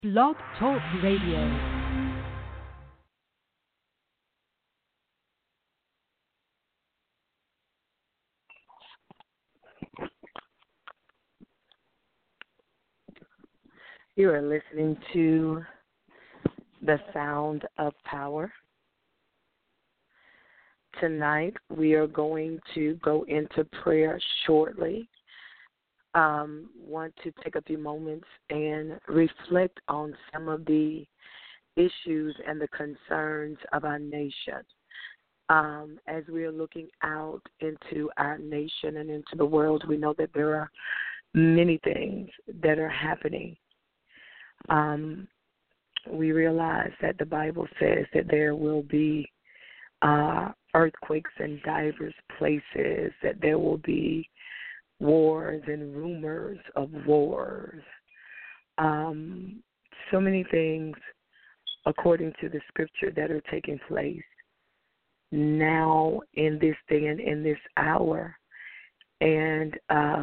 Blog Talk Radio. You are listening to The Sound of Power. Tonight we are going to go into prayer shortly. Want to take a few moments and reflect on some of the issues and the concerns of our nation. As we are looking out into our nation and into the world, we know that there are many things that are happening. We realize that the Bible says that there will be earthquakes in diverse places, that there will be wars and rumors of wars. So many things, according to the scripture, that are taking place now in this day and in this hour. And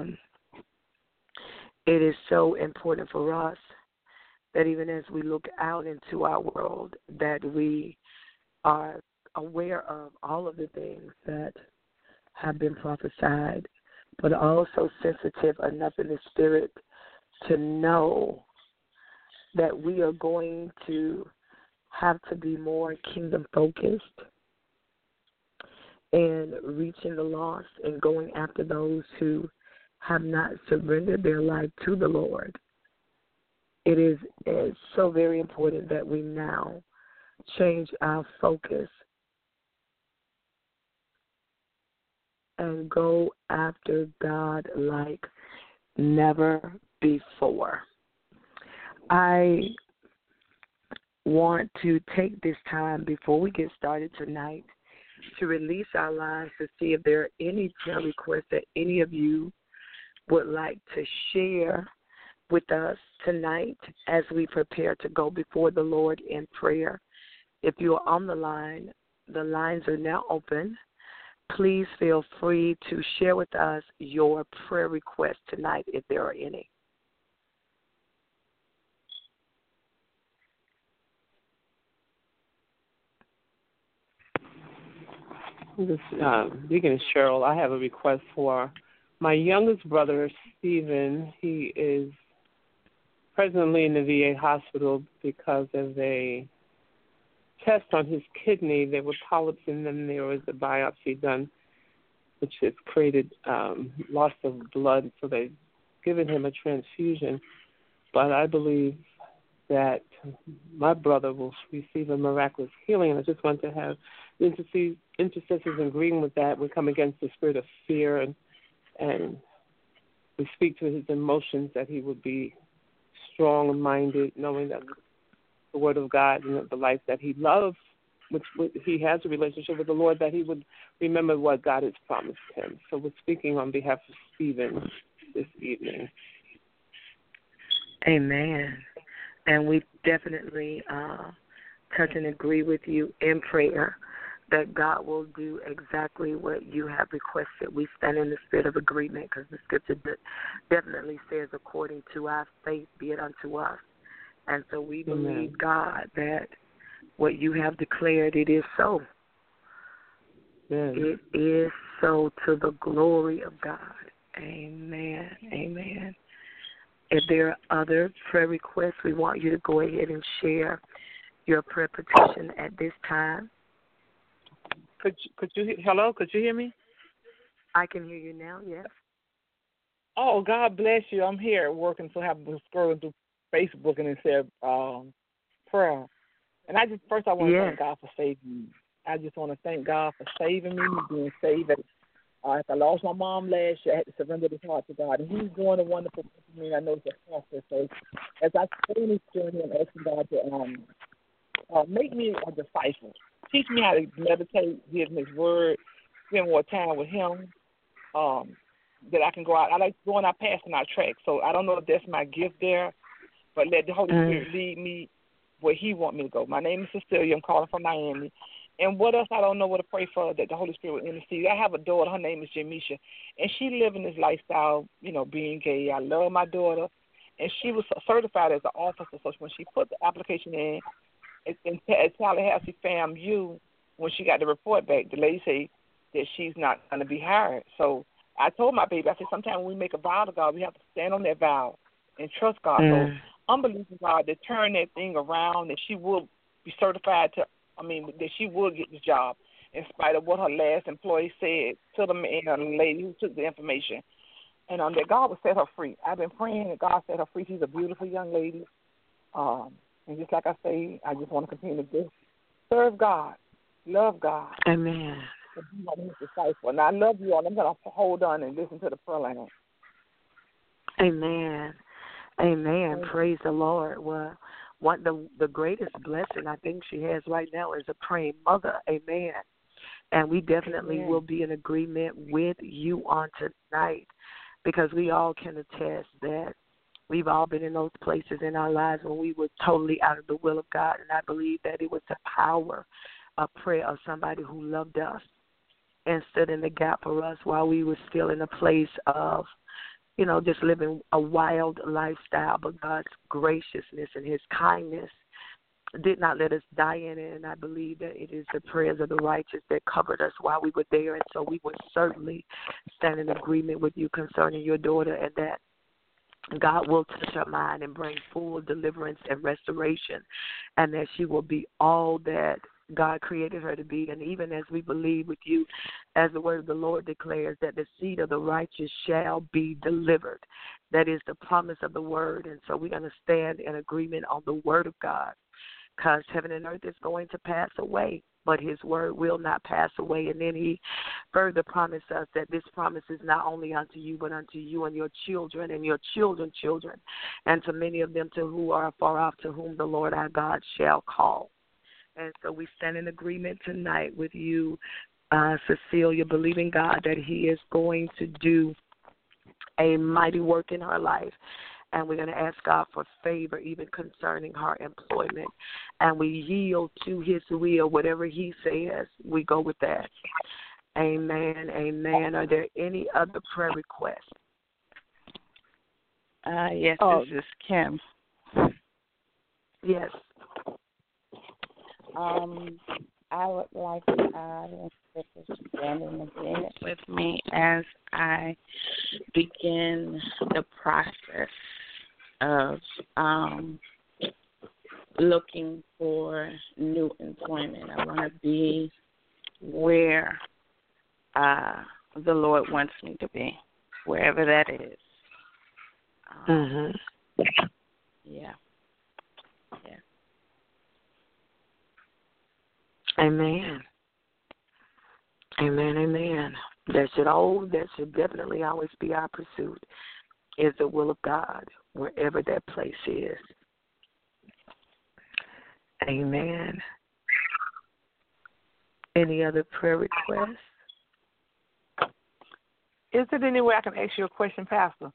it is so important for us that even as we look out into our world, that we are aware of all of the things that have been prophesied, but also sensitive enough in the spirit to know that we are going to have to be more kingdom-focused and reaching the lost and going after those who have not surrendered their life to the Lord. It is so very important that we now change our focus and go after God like never before. I want to take this time before we get started tonight to release our lines to see if there are any prayer requests that any of you would like to share with us tonight as we prepare to go before the Lord in prayer. If you are on the lines are now open. Please feel free to share with us your prayer requests tonight if there are any. This Deacon Cheryl, I have a request for my youngest brother, Stephen. He is presently in the VA hospital because of a test on his kidney. There were polyps in them. There was a biopsy done, which has created loss of blood, so they've given him a transfusion. But I believe that my brother will receive a miraculous healing, and I just want to have intercessors agreeing with that. We come against the spirit of fear, and we speak to his emotions that he would be strong-minded, knowing that the Word of God and the life that he loves, which he has a relationship with the Lord, that he would remember what God has promised him. So we're speaking on behalf of Stephen this evening. Amen. And we definitely touch and agree with you in prayer that God will do exactly what you have requested. We stand in the spirit of agreement because the scripture definitely says, according to our faith, be it unto us. And so we believe, God, that what you have declared, it is so. Amen. It is so, to the glory of God. Amen. Amen. If there are other prayer requests, we want you to go ahead and share your prayer petition at this time. Could you hello? Could you hear me? I can hear you now. Yes. Oh, God bless you. I'm here at work, and so I have been scrolling through Facebook, and it said prayer. And I want to thank God for saving me. I just want to thank God for saving me, being saved. If I lost my mom last year, I had to surrender this heart to God, and He's doing a wonderful thing for me. I know it's a process. So as I stay in this journey, I'm asking God to make me a disciple. Teach me how to meditate, give His word, spend more time with Him, that I can go out. I like going out passing our track. So I don't know if that's my gift there, but let the Holy Spirit lead me where He want me to go. My name is Cecilia. I'm calling from Miami. And what else I don't know what to pray for, that the Holy Spirit will intercede. I have a daughter. Her name is Jamisha, and she living this lifestyle, being gay. I love my daughter, and she was certified as an officer. So when she put the application in at Tallahassee FAMU, when she got the report back, the lady said that she's not going to be hired. So I told my baby, I said, sometimes when we make a vow to God, we have to stand on that vow and trust God. So I'm believing God to turn that thing around, that she will be certified that she will get the job in spite of what her last employee said to the man or the lady who took the information. And that God will set her free. I've been praying that God set her free. She's a beautiful young lady. And just like I say, I just want to continue to just serve God, love God. Amen. And be His disciple. And I love you all. I'm going to hold on and listen to the prayer line. Amen. Amen. Praise the Lord. Well, the greatest blessing I think she has right now is a praying mother. Amen. And we definitely will be in agreement with you on tonight, because we all can attest that we've all been in those places in our lives when we were totally out of the will of God. And I believe that it was the power of prayer of somebody who loved us and stood in the gap for us while we were still in a place of, just living a wild lifestyle. But God's graciousness and His kindness did not let us die in it. And I believe that it is the prayers of the righteous that covered us while we were there. And so we would certainly stand in agreement with you concerning your daughter, and that God will touch her mind and bring full deliverance and restoration, and that she will be all that God created her to be. And even as we believe with you, as the word of the Lord declares, that the seed of the righteous shall be delivered. That is the promise of the word. And so we're going to stand in agreement on the word of God, because heaven and earth is going to pass away, but His word will not pass away. And then He further promised us that this promise is not only unto you, but unto you and your children and your children's children, and to many of them to who are far off, to whom the Lord our God shall call. And so we stand in agreement tonight with you, Cecilia, believing God that He is going to do a mighty work in her life. And we're going to ask God for favor even concerning her employment. And we yield to His will. Whatever He says, we go with that. Amen. Amen. Are there any other prayer requests? Yes, this is Kim. Yes. I would like the sisters to stand in agreement with me as I begin the process of looking for new employment. I want to be where the Lord wants me to be, wherever that is. Yeah. Amen. Amen, amen. That should definitely always be our pursuit, is the will of God, wherever that place is. Amen. Any other prayer requests? Is there any way I can ask you a question, Pastor?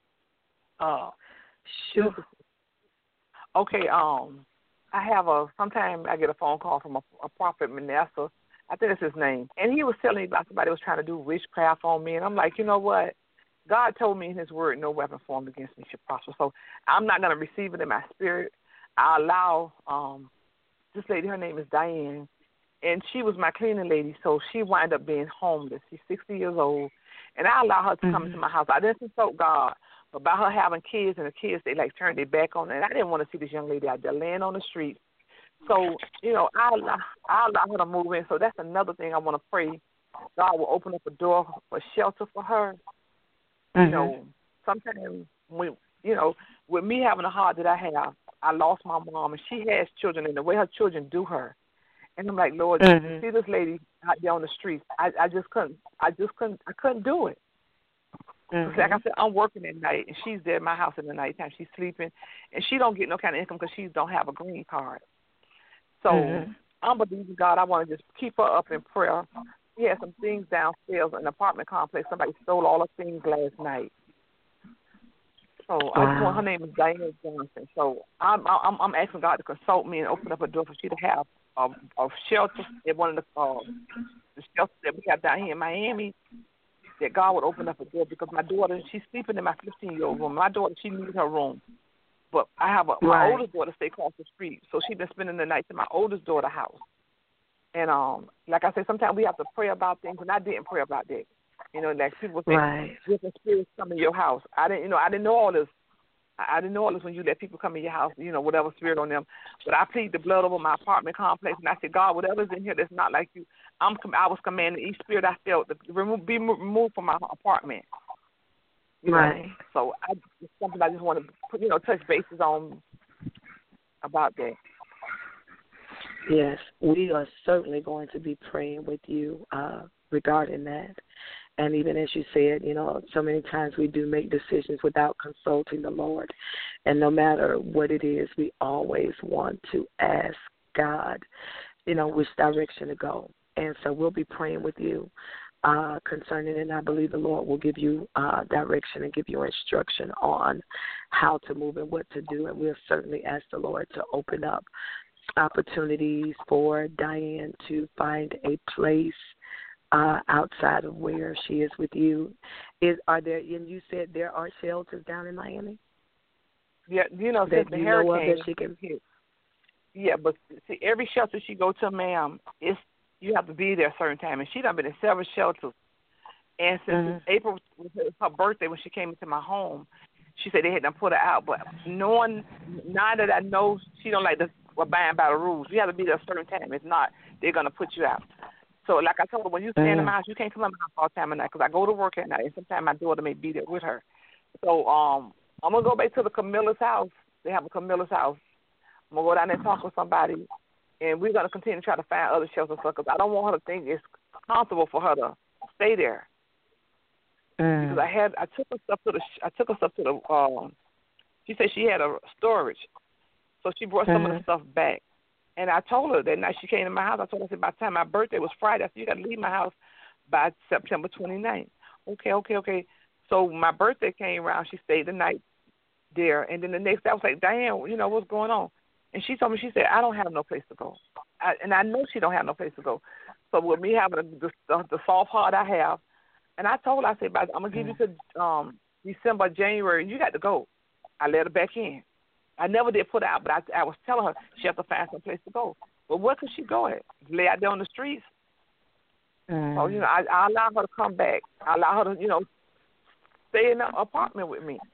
Sure. Okay, sometime I get a phone call from a prophet, Manasseh. I think that's his name. And he was telling me about somebody who was trying to do witchcraft on me. And I'm like, you know what? God told me in His word, no weapon formed against me should prosper. So I'm not going to receive it in my spirit. I allow this lady, her name is Diane, and she was my cleaning lady, so she wound up being homeless. She's 60 years old. And I allow her to come into my house. I didn't consult God about her having kids, and the kids, they turned their back on her. And I didn't want to see this young lady out there laying on the street. So, I allow her to move in. So that's another thing I want to pray. God will open up a door for shelter for her. Sometimes with me having a heart that I have, I lost my mom, and she has children, and the way her children do her. And I'm like, Lord, see this lady out there on the streets. I couldn't do it. Like I said, I'm working at night, and she's there at my house in the nighttime. She's sleeping, and she don't get no kind of income because she don't have a green card. So I'm believing God. I want to just keep her up in prayer. She had some things downstairs in an apartment complex. Somebody stole all her things last night. So I just want, her name is Diane Johnson. So I'm asking God to consult me and open up a door for she to have a shelter at one of the shelters that we have down here in Miami. That God would open up a door, because my daughter, she's sleeping in my 15-year-old room. My daughter, she needs her room. But I have my Right. oldest daughter stay across the street, so she's been spending the night at my oldest daughter's house. And like I said, sometimes we have to pray about things, and I didn't pray about that. You know, like people say, Right. different spirits come in your house. I didn't know all this. I didn't know all this when you let people come in your house, you know, whatever spirit on them. But I plead the blood over my apartment complex, and I said, God, whatever's in here that's not like you, I was commanding each spirit I felt to be removed from my apartment. You Right. know? So it's something I just want to put, you know, touch bases on about that. Yes, we are certainly going to be praying with you regarding that. And even as you said, you know, so many times we do make decisions without consulting the Lord. And no matter what it is, we always want to ask God, you know, which direction to go. And so we'll be praying with you concerning it. And I believe the Lord will give you direction and give you instruction on how to move and what to do. And we'll certainly ask the Lord to open up opportunities for Diane to find a place outside of where she is with you. Are there? And you said there are shelters down in Miami. Yeah, you know, since the hurricane hit. Yeah, but see, every shelter she go to, ma'am, you have to be there a certain time, and she done been in several shelters. And since April was her birthday when she came into my home, she said they had to put her out. But now that I know she don't like to abide by the rules, you have to be there a certain time. If not, they're gonna put you out. So, like I told her, when you stay in my house, you can't come in my house all the time at night because I go to work at night, and sometimes my daughter may be there with her. So, I'm going to go back to the Camilla's house. They have a Camilla's house. I'm going to go down there and talk with somebody, and we're going to continue to try to find other shelters for her because I don't want her to think it's comfortable for her to stay there. Because I took her stuff to the, she said she had a storage, so she brought some of the stuff back. And I told her that night she came to my house, I told her, I said, by the time my birthday was Friday, I said, you got to leave my house by September 29th. Okay. So my birthday came around. She stayed the night there. And then the next day I was like, Diane, you know, what's going on? And she told me, she said, I don't have no place to go. And I know she don't have no place to go. So with me having the soft heart I have, and I told her, I said, I'm going to give you to December, January, you got to go. I let her back in. I never did put her out, but I was telling her she had to find some place to go. But where could she go at? Lay out there on the streets? So, you know, I allow her to come back. I allow her to, you know, stay in the apartment with me.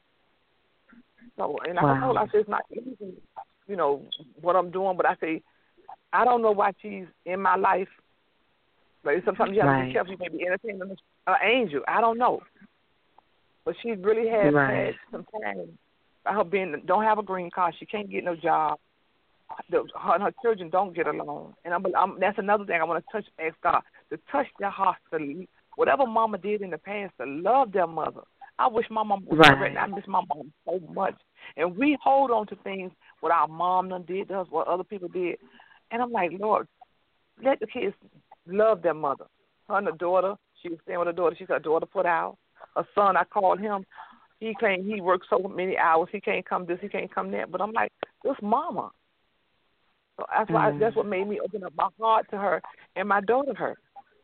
So, and I told her, I said, it's not easy, you know, what I'm doing, but I say, I don't know why she's in my life. But sometimes you have to be careful. You may be entertaining an angel. I don't know. But she really has had some time. Her don't have a green card. She can't get no job. Her and her children don't get along. And that's another thing I want to ask God, to touch their hearts, whatever mama did in the past, to love their mother. I wish my mom was correct. I miss my mom so much. And we hold on to things what our mom done did to us, what other people did. And I'm like, Lord, let the kids love their mother. Her and her daughter, she was staying with her daughter. She's her daughter put out. Her son, I called him. He claimed he works so many hours. He can't come this, he can't come that. But I'm like, this mama. So that's what made me open up my heart to her and my daughter her.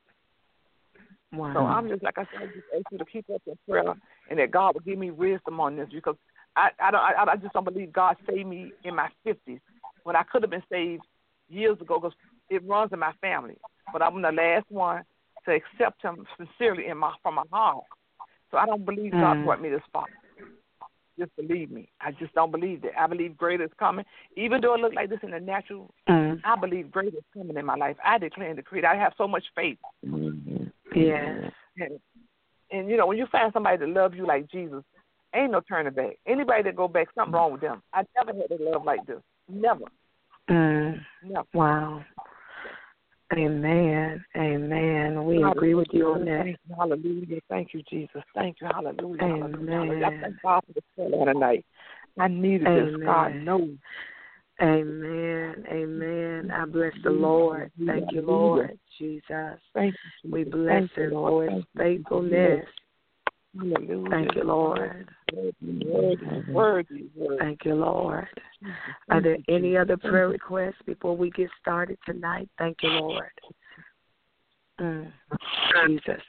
Wow. So I'm just, like I said, I just ask you to keep up in prayer and that God will give me wisdom on this because I just don't believe God saved me in my 50s when I could have been saved years ago because it runs in my family. But I'm the last one to accept him sincerely from my heart. So I don't believe God brought me this far. Just believe me. I just don't believe that. I believe greater is coming. Even though it looks like this in the natural, I believe greater is coming in my life. I declare and decree. I have so much faith. Yes. And, you know, when you find somebody that loves you like Jesus, ain't no turning back. Anybody that go back, something wrong with them. I never had a love like this. Never. Never. Wow. Amen. We agree with you on that. Hallelujah. Thank you, Jesus. Thank you. Hallelujah. Amen. Hallelujah. I thank God for the prayer tonight. I needed this. God knows. Amen. I bless the Lord. Thank you, Lord Jesus. Thank you. We bless Him for His faithfulness. Hallelujah. Thank you, Lord. Worthy. Thank you, Lord. Are there any other prayer requests before we get started tonight? Thank you, Lord. Jesus.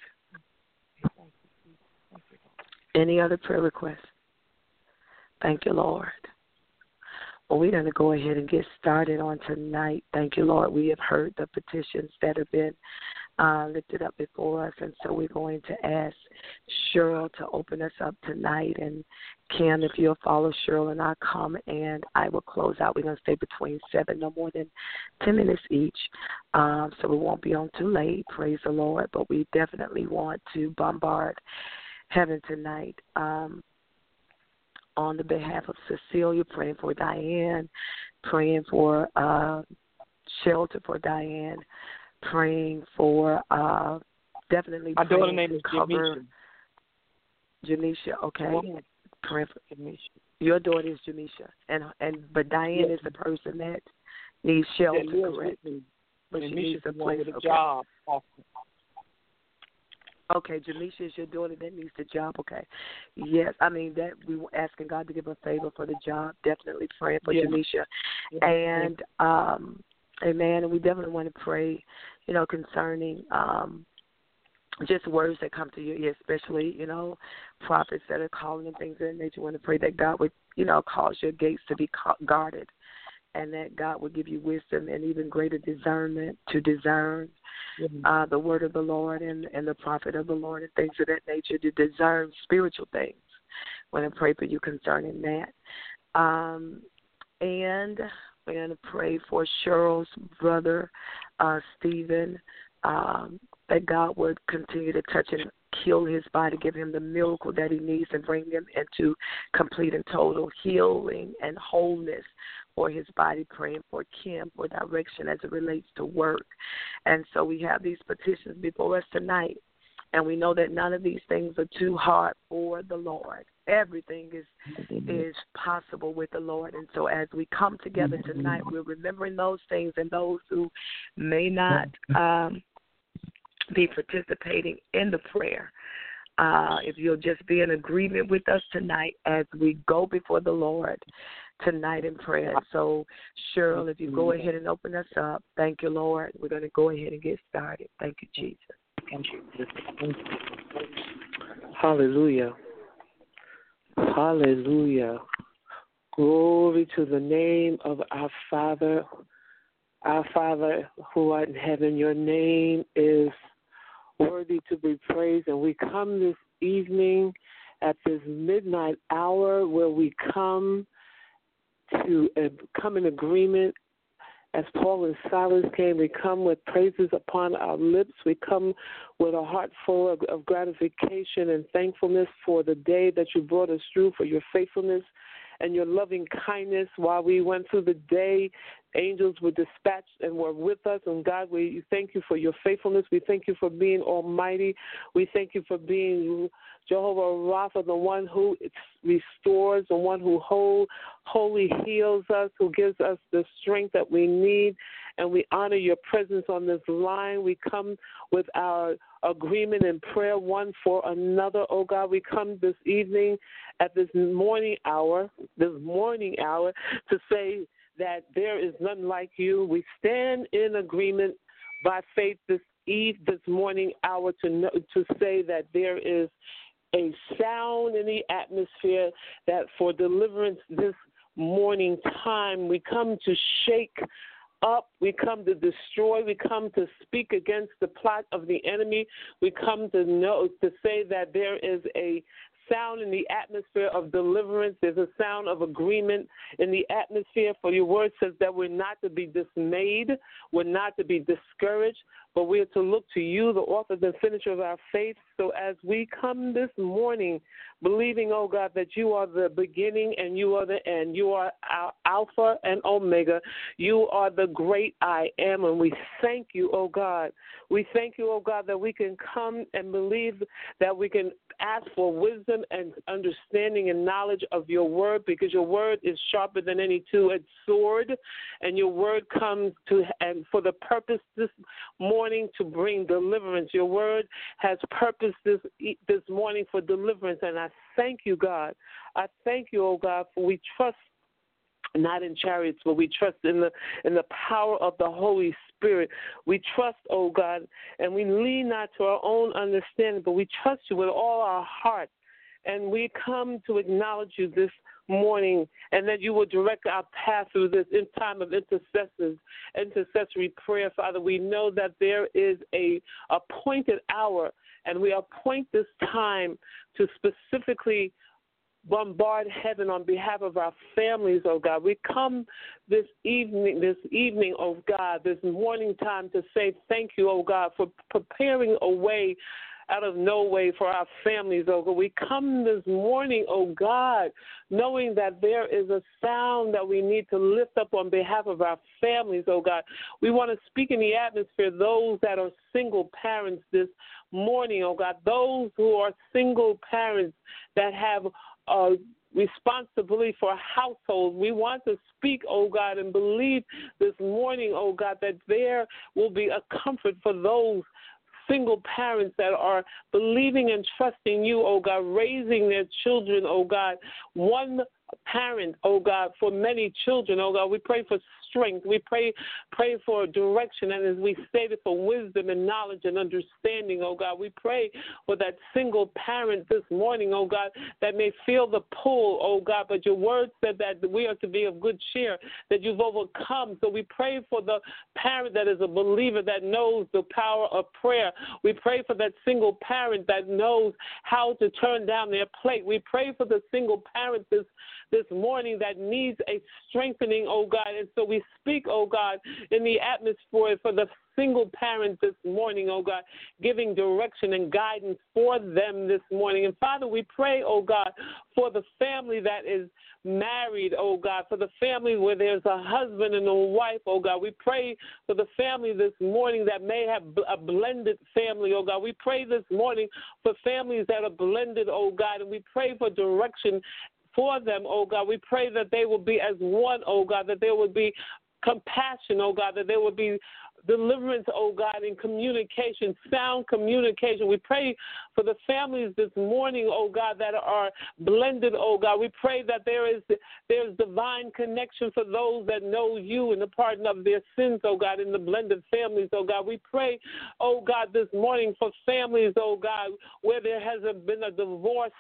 Any other prayer requests? Thank you, Lord. Well, we're going to go ahead and get started on tonight. Thank you, Lord. We have heard the petitions that have been lifted up before us, and so we're going to ask Cheryl to open us up tonight. And Kim, if you'll follow Cheryl and I'll come and I will close out. We're going to stay between 7, no more than 10 minutes each, so we won't be on too late. Praise the Lord. But we definitely want to bombard heaven tonight. On the behalf of Cecilia, praying for Diane, praying for shelter for Diane, praying for definitely my praying daughter's name is cover Janisha. Okay, praying for Janisha. Your daughter is Janisha, but Diane is the person that needs shelter, correct? But she needs a place. With a job. Okay, Jamisha is your daughter that needs the job. Okay, yes, I mean that we were asking God to give a favor for the job. Definitely praying for Jamisha, and amen. And we definitely want to pray, concerning just words that come to your ear, especially prophets that are calling and things of that nature. Want to pray that God would cause your gates to be guarded, and that God would give you wisdom and even greater discernment to discern the word of the Lord and the prophet of the Lord and things of that nature, to discern spiritual things. I want to pray for you concerning that. And we're going to pray for Cheryl's brother, Stephen, that God would continue to touch and heal his body, give him the miracle that he needs, and bring him into complete and total healing and wholeness for his body, praying for Kim for direction as it relates to work. And so we have these petitions before us tonight, and we know that none of these things are too hard for the Lord. Everything is possible with the Lord. And so as we come together tonight, we're remembering those things, and those who may not be participating in the prayer, if you'll just be in agreement with us tonight as we go before the Lord tonight in prayer. So, Cheryl, if you go ahead and open us up. Thank you, Lord. We're going to go ahead and get started. Thank you, Jesus. Thank you. Hallelujah. Hallelujah. Glory to the name of our Father. Our Father who art in heaven, your name is worthy to be praised. And we come this evening at this midnight hour where we come to come in agreement. As Paul and Silas came, we come with praises upon our lips. We come with a heart full of gratification and thankfulness for the day that you brought us through, for your faithfulness and your loving kindness. While we went through the day, angels were dispatched and were with us. And God, we thank you for your faithfulness. We thank you for being almighty. We thank you for being Jehovah Rapha, the one who restores, the one who wholly heals us, who gives us the strength that we need. And we honor your presence on this line. We come with our agreement and prayer one for another. Oh God, we come this evening at this morning hour to say that there is none like you. We stand in agreement by faith this morning hour to say that there is a sound in the atmosphere that for deliverance this morning time, we come to shake up, we come to destroy, we come to speak against the plot of the enemy. We come to say that there is a sound in the atmosphere of deliverance. There's a sound of agreement in the atmosphere, for your word says that we're not to be dismayed, we're not to be discouraged, but we're to look to you, the author and finisher of our faith. So as we come this morning, believing, oh God, that you are the beginning and you are the end. You are our Alpha and Omega. You are the great I am, and we thank you, oh God. We thank you, oh God, that we can come and believe that we can ask for wisdom and understanding and knowledge of your word, because your word is sharper than any two-edged sword, and your word comes to and for the purpose this morning to bring deliverance. Your word has purpose this morning for deliverance, and I thank you, God. I thank you, oh God, for we trust not in chariots, but we trust in the power of the Holy Spirit. We trust, oh God, and we lean not to our own understanding, but we trust you with all our heart. And we come to acknowledge you this morning, and that you will direct our path through this in time of intercessory prayer, Father. We know that there is a appointed hour, and we appoint this time to specifically bombard heaven on behalf of our families, oh God. We come this evening, oh God, this morning time to say thank you, oh God, for preparing a way out of no way for our families, oh God. We come this morning, oh God, knowing that there is a sound that we need to lift up on behalf of our families, oh God. We want to speak in the atmosphere those that are single parents this morning, oh God, those who are single parents that have responsibility for a household. We want to speak, oh God, and believe this morning, oh God, that there will be a comfort for those single parents that are believing and trusting you, oh God, raising their children, oh God, one parent, oh God, for many children, oh God. We pray for strength. We pray for direction, and as we stated, for wisdom and knowledge and understanding, oh God. We pray for that single parent this morning, oh God, that may feel the pull, oh God, but your word said that we are to be of good cheer, that you've overcome. So we pray for the parent that is a believer that knows the power of prayer. We pray for that single parent that knows how to turn down their plate. We pray for the single parent this morning that needs a strengthening, oh God. And so we speak, oh God, in the atmosphere for the single parent this morning, oh God, giving direction and guidance for them this morning. And Father, we pray, oh God, for the family that is married, oh God, for the family where there's a husband and a wife, oh God. We pray for the family this morning that may have a blended family, oh God. We pray this morning for families that are blended, oh God, and we pray for direction for them, oh God. We pray that they will be as one, oh God, that there will be compassion, oh God, that there will be deliverance, oh God, in communication, sound communication. We pray for the families this morning, oh God, that are blended, oh God. We pray that there's divine connection for those that know you and the pardon of their sins, oh God, in the blended families, oh God. We pray, oh God, this morning for families, oh God, where there has been a divorce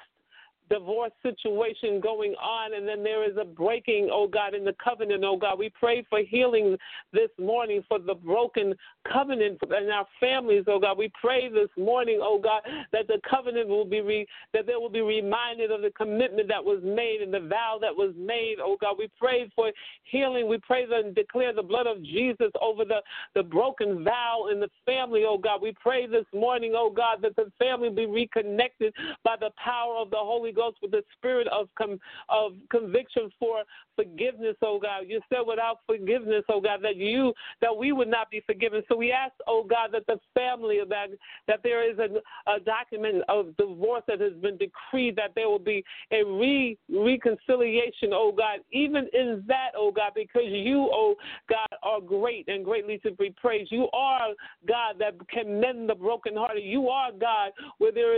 situation going on, and then there is a breaking, oh God, in the covenant, oh God. We pray for healing this morning for the broken covenant in our families, oh God. We pray this morning, oh God, that the covenant will be that they will be reminded of the commitment that was made and the vow that was made, oh God. We pray for healing. We pray and declare the blood of Jesus over the broken vow in the family, oh God. We pray this morning, oh God, that the family be reconnected by the power of the Holy Ghost with the spirit of conviction for forgiveness, oh God. You said without forgiveness, oh God, that we would not be forgiven. So we ask, oh God, that the family, that there is a document of divorce that has been decreed, that there will be a reconciliation, oh God, even in that, oh God, because you, oh God, are great and greatly to be praised. You are God that can mend the brokenhearted. You are God where there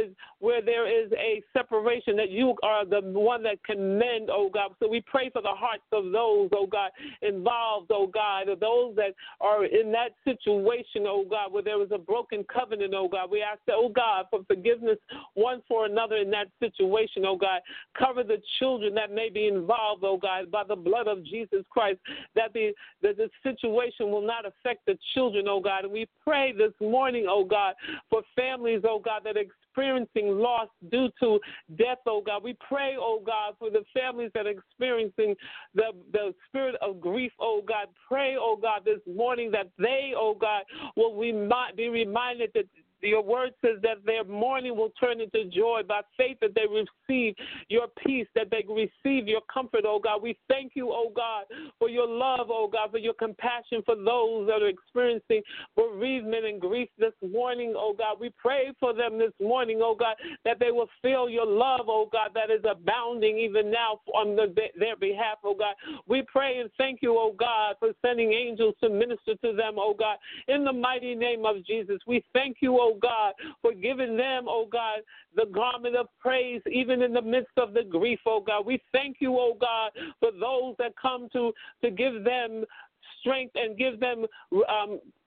is a separation, that you are the one that can mend, oh God. So we pray for the hearts of those, oh God, involved, oh God, of those that are in that situation, oh God, where there was a broken covenant, oh God. We ask, oh God, for forgiveness one for another in that situation, oh God. Cover the children that may be involved, oh God, by the blood of Jesus Christ, that the situation will not affect the children, oh God. And we pray this morning, oh God, for families, oh God, that are experiencing loss due to death, oh God. We pray, oh God, for the families that are experiencing the spirit of grief, oh God. Pray, oh God, this morning that they, oh God, will be reminded that your word says that their mourning will turn into joy by faith, that they receive your peace, that they receive your comfort, oh God. We thank you, oh God, for your love, oh God, for your compassion for those that are experiencing bereavement and grief this morning, oh God. We pray for them this morning, oh God, that they will feel your love, oh God, that is abounding even now on their behalf, oh God. We pray and thank you, oh God, for sending angels to minister to them, oh God. In the mighty name of Jesus, we thank you, oh God, for giving them, oh God, the garment of praise even in the midst of the grief, oh God. We thank you, oh God, for those that come to give them strength and give them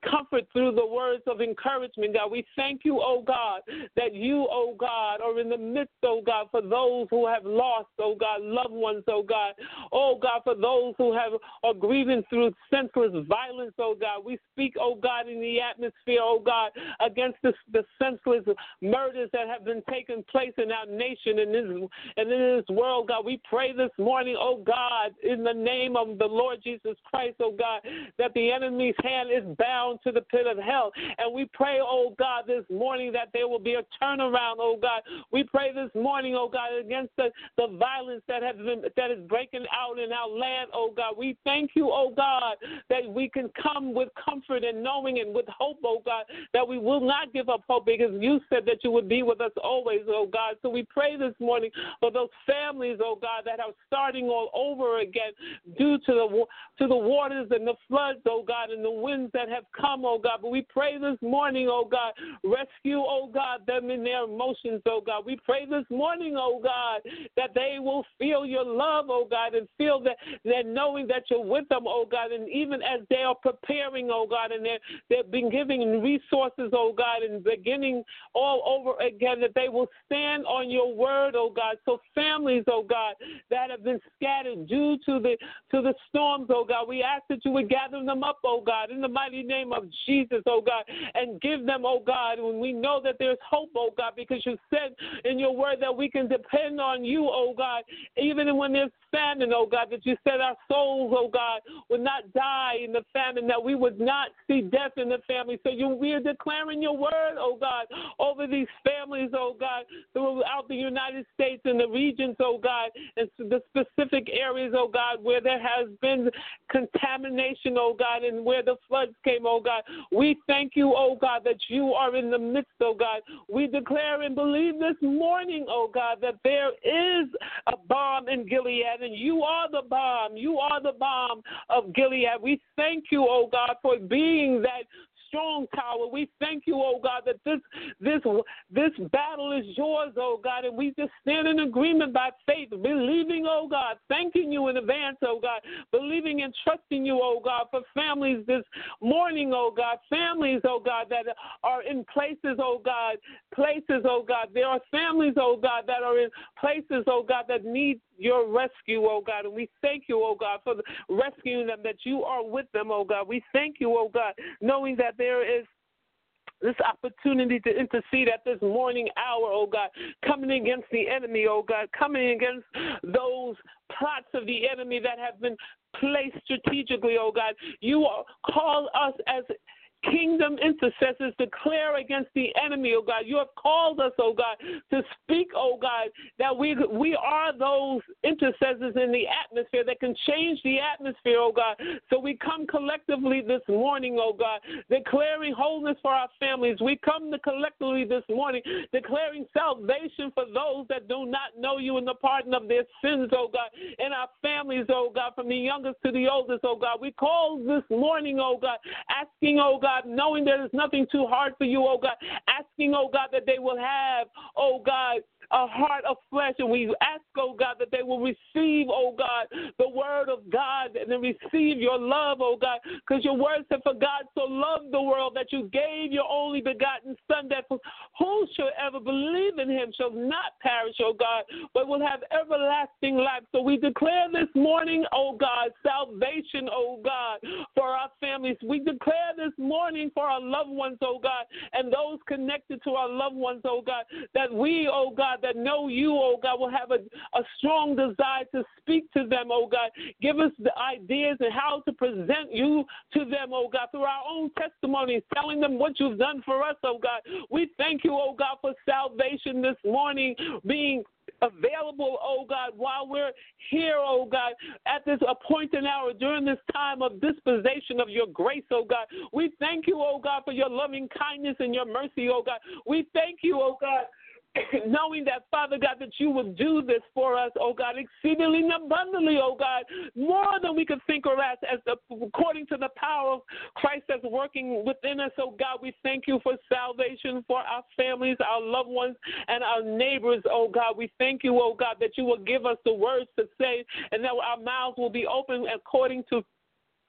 comfort through the words of encouragement, God. We thank you, oh God, that you, oh God, are in the midst, oh God, for those who have lost, oh God, loved ones, oh God. Oh God, for those who are grieving through senseless violence, oh God. We speak, oh God, in the atmosphere, oh God, against the senseless murders that have been taking place in our nation and in this world, God. We pray this morning, oh God, in the name of the Lord Jesus Christ, oh God, that the enemy's hand is bound to the pit of hell. And we pray, oh God, this morning that there will be a turnaround, oh God. We pray this morning, oh God, against the violence that is breaking out in our land, oh God. We thank you, oh God, that we can come with comfort and knowing and with hope, oh God, that we will not give up hope because you said that you would be with us always, oh God. So we pray this morning for those families, oh God, that are starting all over again due to the waters and the floods, oh God, and the winds that have come, oh God. But we pray this morning, oh God, rescue, oh God, them in their emotions, oh God. We pray this morning, oh God, that they will feel your love, oh God, and feel that knowing that you're with them, oh God, and even as they are preparing, oh God, and they've been giving resources, oh God, and beginning all over again, that they will stand on your word, oh God. So families, oh God, that have been scattered due to the storms, oh God, we ask that you would gather them up, oh God, in the mighty name of Jesus, oh God, and give them, oh God, when we know that there's hope, oh God, because you said in your word that we can depend on you, oh God, even when there's famine, oh God, that you said our souls, oh God, would not die in the famine, that we would not see death in the family. So we are declaring your word, oh God, over these families, oh God, throughout the United States and the regions, oh God, and the specific areas, oh God, where there has been contamination, oh God, and where the floods came, oh God. We thank you, oh God, that you are in the midst, oh God. We declare and believe this morning, oh God, that there is a balm in Gilead, and you are the balm. You are the balm of Gilead. We thank you, oh God, for being that strong tower. We thank you, oh God, that this battle is yours, oh God, and we just stand in agreement by faith, believing, oh God, thanking you in advance, oh God, believing and trusting you, oh God, for families this morning, oh God, families, oh God, that are in places, oh God, there are families, oh God, that are in places, oh God, that need your rescue, oh God, and we thank you, oh God, for rescuing them, that you are with them, oh God. We thank you, oh God, knowing that there is this opportunity to intercede at this morning hour, oh God, coming against the enemy, oh God, coming against those plots of the enemy that have been placed strategically, oh God. You call us as kingdom intercessors, declare against the enemy, oh God. You have called us, oh God, to speak, oh God, that we are those intercessors in the atmosphere that can change the atmosphere, oh God. So we come collectively this morning, oh God, declaring wholeness for our families. We come collectively this morning declaring salvation for those that do not know you and the pardon of their sins, oh God, in our families, oh God, from the youngest to the oldest, oh God. We call this morning, oh God, asking, oh God, knowing there is nothing too hard for you, oh God, asking, oh God, that they will have, oh God, a heart of flesh, and we ask, oh God, that they will receive, oh God, the word of God and then receive your love, oh God, because your word said, for God so loved the world that you gave your only begotten Son, that who shall ever believe in him shall not perish, oh God, but will have everlasting life. So we declare this morning, oh God, salvation, oh God, for our families. We declare this morning for our loved ones, oh God, and those connected to our loved ones, oh God, that we, oh God, that know you, oh God, will have a strong desire to speak to them, oh God. Give us the ideas and how to present you to them, oh God, through our own testimonies, telling them what you've done for us, oh God. We thank you, oh God, for salvation this morning being available, oh God, while we're here, oh God, at this appointed hour during this time of dispensation of your grace, oh God. We thank you, oh God, for your loving kindness and your mercy, oh God. We thank you, oh God, knowing that, Father God, that you would do this for us, oh God, exceedingly and abundantly, oh God, more than we could think or ask, according to the power of Christ that's working within us, oh God. We thank you for salvation for our families, our loved ones, and our neighbors, oh God. We thank you, oh God, that you will give us the words to say and that our mouths will be open according to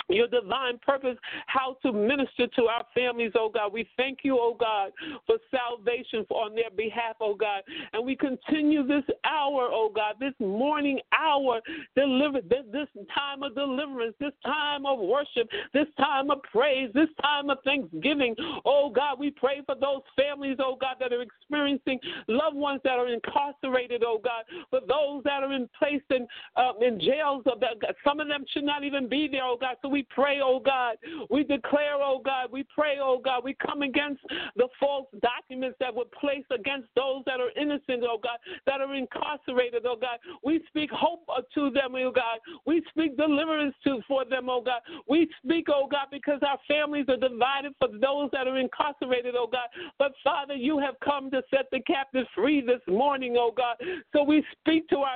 your divine purpose, how to minister to our families, oh God. We thank you, oh God, for salvation on their behalf, oh God. And we continue this hour, oh God, this morning hour, this time of deliverance, this time of worship, this time of praise, this time of thanksgiving. Oh God, we pray for those families, oh God, that are experiencing loved ones that are incarcerated, oh God, for those that are placed in jails. Some of them should not even be there, oh God. So we pray, oh God. We declare, oh God. We pray, oh God. We come against the false documents that were placed against those that are innocent, oh God, that are incarcerated, oh God. We speak hope to them, oh God. We speak deliverance for them, oh God. We speak, oh God, because our families are divided for those that are incarcerated, oh God. But Father, you have come to set the captives free this morning, oh God. So we speak to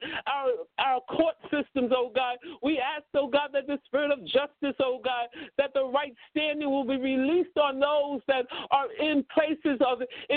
our court systems, oh God. We ask, oh God, that the spirit of justice, oh God, that the right standing will be released on those that are in places of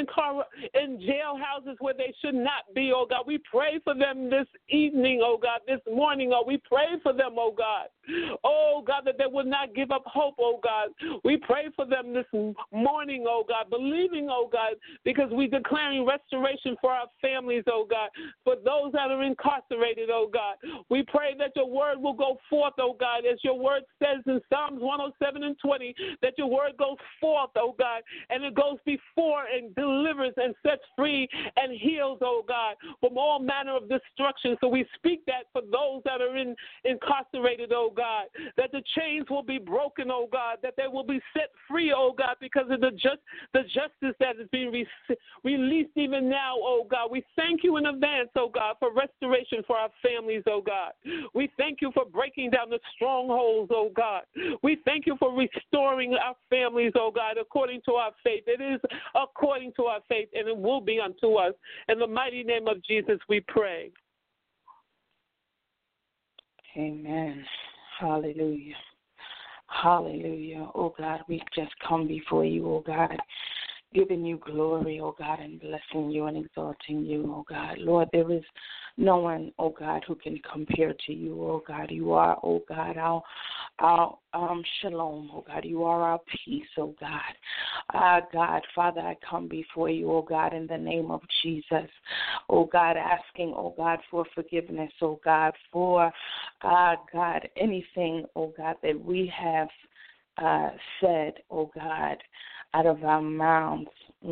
in jail houses where they should not be, oh God. We pray for them this evening, oh God, this morning, oh, we pray for them, oh God. Oh God, that they will not give up hope, oh God. We pray for them this morning, oh God, believing, oh God, because we're declaring restoration for our families, oh God, for those that are incarcerated, oh God. We pray that your word will go forth, oh God, as your word says in Psalms 107:20, that your word goes forth, oh God, and it goes before and delivers and sets free and heals, oh God, from all manner of destruction. So we speak that for those that are incarcerated, oh God, that the chains will be broken, oh God, that they will be set free, oh God, because of the justice that is being released even now, oh God. We thank you in advance, oh God, for restoration for our families, oh God. We thank you for breaking down the strongholds, oh God. We thank you for restoring our families, oh God, according to our faith. It is according to our faith, and it will be unto us. In the mighty name of Jesus, we pray. Amen. Hallelujah. Hallelujah. Oh God, we just come before you, oh God, giving you glory, oh God, and blessing you and exalting you, oh God. Lord, there is no one, oh God, who can compare to you, oh God. You are, oh God, our shalom, oh God. You are our peace, oh God. God, Father, I come before you, oh God, in the name of Jesus, oh God, asking, oh God, for forgiveness, oh God, for, God, anything, oh God, that we have said, oh God, out of our mouths,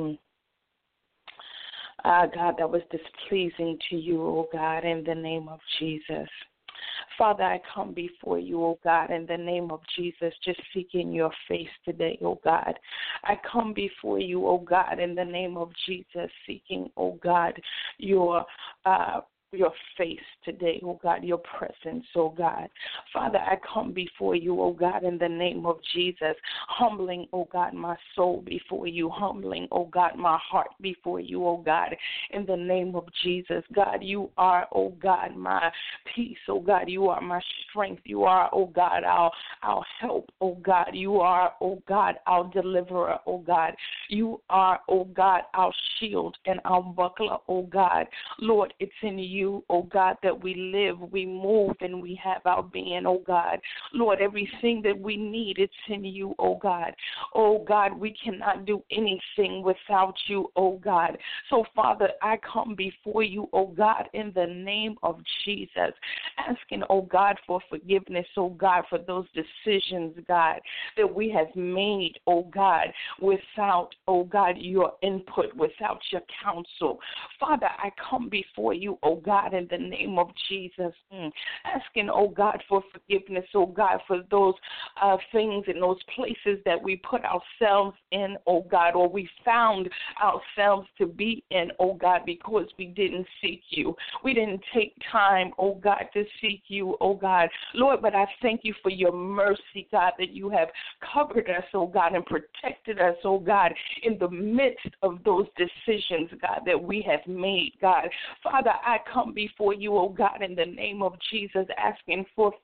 God, that was displeasing to you, oh God, in the name of Jesus. Father, I come before you, oh God, in the name of Jesus, just seeking your face today, oh God. I come before you, oh God, in the name of Jesus, seeking, oh God, your face today, oh God, your presence, oh God. Father, I come before you, oh God, in the name of Jesus, humbling, oh God, my soul before you, humbling, oh God, my heart before you, oh God, in the name of Jesus. God, you are, oh God, my peace, oh God, you are my strength, you are, oh God, our help, oh God, you are, oh God, our deliverer, oh God, you are, oh God, our shield and our buckler, oh God. Lord, it's in you, oh God, that we live, we move, and we have our being, oh God. Lord, everything that we need, it's in you, oh God. Oh God, we cannot do anything without you, oh God. So, Father, I come before you, oh God, in the name of Jesus, asking, oh God, for forgiveness, oh God, for those decisions, God, that we have made, oh God, without, oh God, your input, without your counsel. Father, I come before you, oh God, in the name of Jesus, asking, oh God, for forgiveness, oh God, for those things and those places that we put ourselves in, oh God, or we found ourselves to be in, oh God, because we didn't seek you. We didn't take time, oh God, to seek you, oh God. Lord, but I thank you for your mercy, God, that you have covered us, oh God, and protected us, oh God, in the midst of those decisions, God, that we have made, God. Father, I come before you, oh God, in the name of Jesus, asking for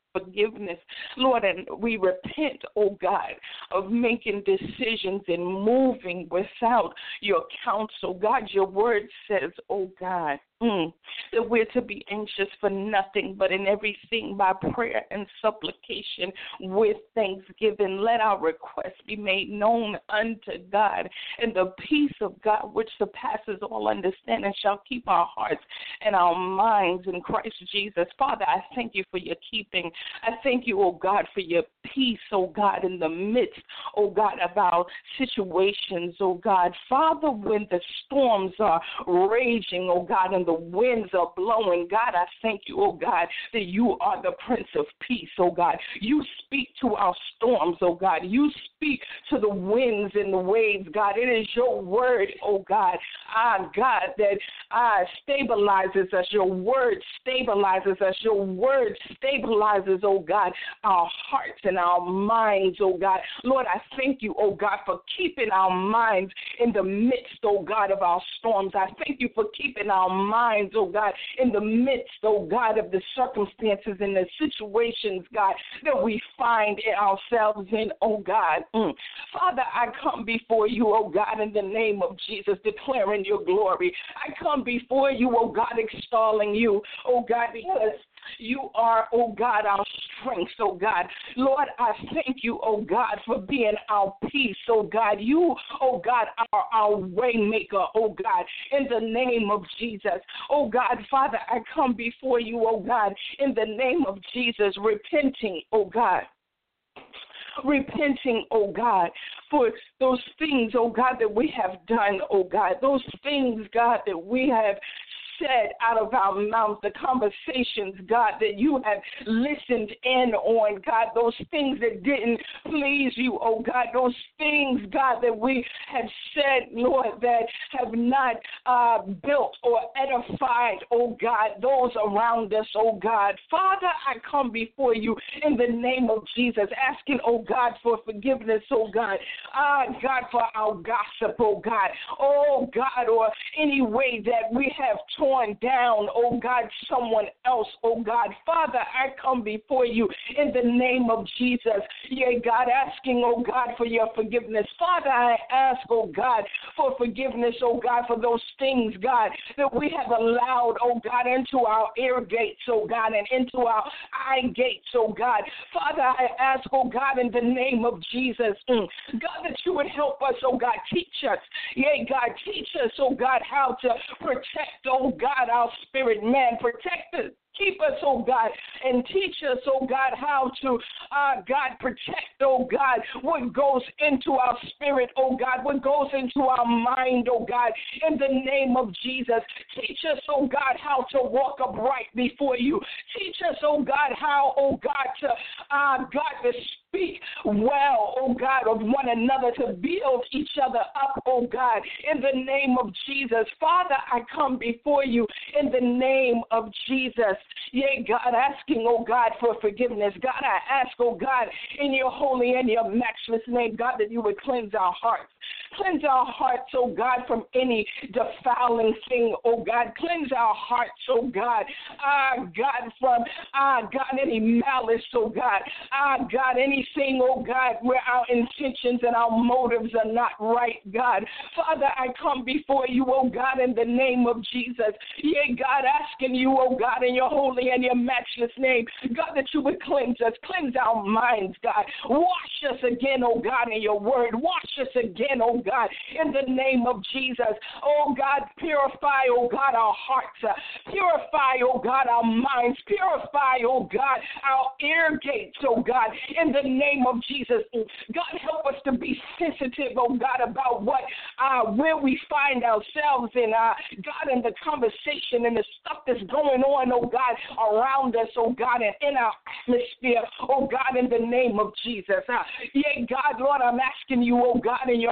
forgiveness, Lord, and we repent, oh God, of making decisions and moving without your counsel. God, your word says, oh God, that we're to be anxious for nothing, but in everything by prayer and supplication with thanksgiving. Let our requests be made known unto God, and the peace of God, which surpasses all understanding, shall keep our hearts and our minds in Christ Jesus. Father, I thank you for your keeping. I thank you, oh God, for your peace, oh God, in the midst, oh God, of our situations, oh God. Father, when the storms are raging, oh God, and the winds are blowing, God, I thank you, oh God, that you are the Prince of Peace, oh God. You speak to our storms, oh God. You speak to the winds and the waves, God. It is your word, oh God, God, that stabilizes us. Your word stabilizes us. Your word stabilizes, oh God, our hearts and our minds, oh God. Lord, I thank you, oh God, for keeping our minds in the midst, oh God, of our storms. I thank you for keeping our minds, oh God, in the midst, oh God, of the circumstances and the situations, God, that we find ourselves in, oh God. Father, I come before you, oh God, in the name of Jesus, declaring your glory. I come before you, oh God, extolling you, oh God, because you are, oh God, our strength, oh God. Lord, I thank you, oh God, for being our peace, oh God. You, oh God, are our way maker, oh God, in the name of Jesus. Oh God, Father, I come before you, oh God, in the name of Jesus, repenting, oh God. Repenting, oh God, for those things, oh God, that we have done, oh God, those things, God, that we have said out of our mouths, the conversations, God, that you have listened in on, God, those things that didn't please you, oh God, those things, God, that we have said, Lord, that have not built or edified, oh God, those around us, oh God. Father, I come before you in the name of Jesus, asking, oh God, for forgiveness, oh God, God, for our gossip, oh God, or any way that we have torn down, oh God, someone else, oh God. Father, I come before you in the name of Jesus. Yeah, God, asking, oh God, for your forgiveness. Father, I ask, oh God, for forgiveness, oh God, for those things, God, that we have allowed, oh God, into our ear gates, oh God, and into our eye gates, oh God. Father, I ask, oh God, in the name of Jesus, God, that you would help us, oh God, teach us. Yeah, God, teach us, oh God, how to protect, oh God, our spirit man. Protect us. Keep us, oh God, and teach us, oh God, how to, God, protect, oh God, what goes into our spirit, oh God, what goes into our mind, oh God, in the name of Jesus. Teach us, oh God, how to walk upright before you. Teach us, oh God, how, oh God, to, God, to speak well, oh God, of one another, to build each other up, oh God, in the name of Jesus. Father, I come before you in the name of Jesus. Yea, God, asking, oh God, for forgiveness. God, I ask, oh God, in your holy and your matchless name, God, that you would cleanse our hearts. Cleanse our hearts, oh God, from any defiling thing, oh God. Cleanse our hearts, oh God, God, from, God, any malice, oh God. God, anything, oh God, where our intentions and our motives are not right, God. Father, I come before you, oh God, in the name of Jesus. Yea, God, asking you, oh God, in your holy and your matchless name, God, that you would cleanse us, cleanse our minds, God. Wash us again, oh God, in your word. Wash us again, oh God, in the name of Jesus. Oh God, purify, oh God, our hearts. Purify, oh God, our minds. Purify, oh God, our ear gates, oh God, in the name of Jesus. God, help us to be sensitive, oh God, about what, where we find ourselves in, God, in the conversation and the stuff that's going on, oh God, around us, oh God, and in our atmosphere, oh God, in the name of Jesus. Yeah, God, Lord, I'm asking you, oh God, in your holy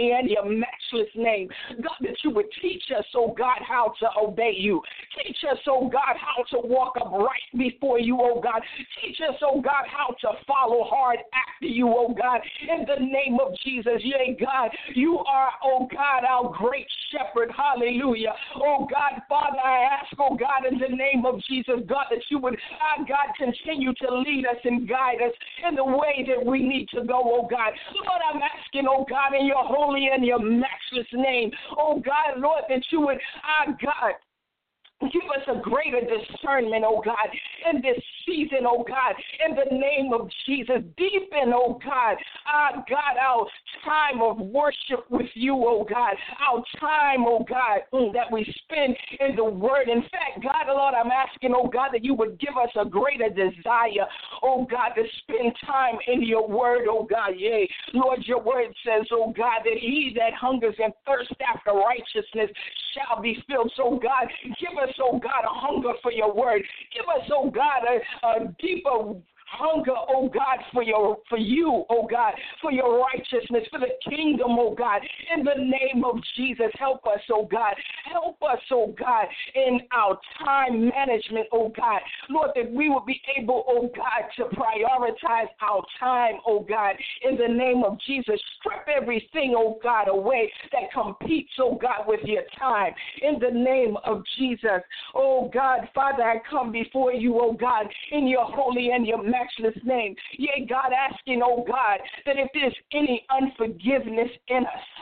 holy and your matchless name. God, that you would teach us, oh God, how to obey you. Teach us, oh God, how to walk upright before you, oh God. Teach us, oh God, how to follow hard after you, oh God. In the name of Jesus, yea, God, you are, oh God, our great shepherd. Hallelujah. Oh God, Father, I ask, oh God, in the name of Jesus, God, that you would, God, continue to lead us and guide us in the way that we need to go, oh God. Lord, I'm asking, oh God, in your holy and your matchless name, oh God, Lord, that you would, God, give us a greater discernment, oh God, in this season, oh God, in the name of Jesus. Deepen, oh God, our time of worship with you, oh God, our time, oh God, that we spend in the word. In fact, God, Lord, I'm asking, oh God, that you would give us a greater desire, oh God, to spend time in your word, oh God. Yea, Lord, your word says, oh God, that he that hungers and thirsts after righteousness shall be filled. So, God, give us, oh God, a hunger for your word. Give us, oh God, a deeper hunger, oh God, for you, oh God, for your righteousness, for the kingdom, oh God. In the name of Jesus, help us, oh God. Help us, oh God, in our time management, oh God. Lord, that we will be able, oh God, to prioritize our time, oh God. In the name of Jesus, strip everything, oh God, away that competes, oh God, with your time. In the name of Jesus, oh God, Father, I come before you, oh God, in your holy and your matchless name. Yea, God, asking, oh God, that if there's any unforgiveness in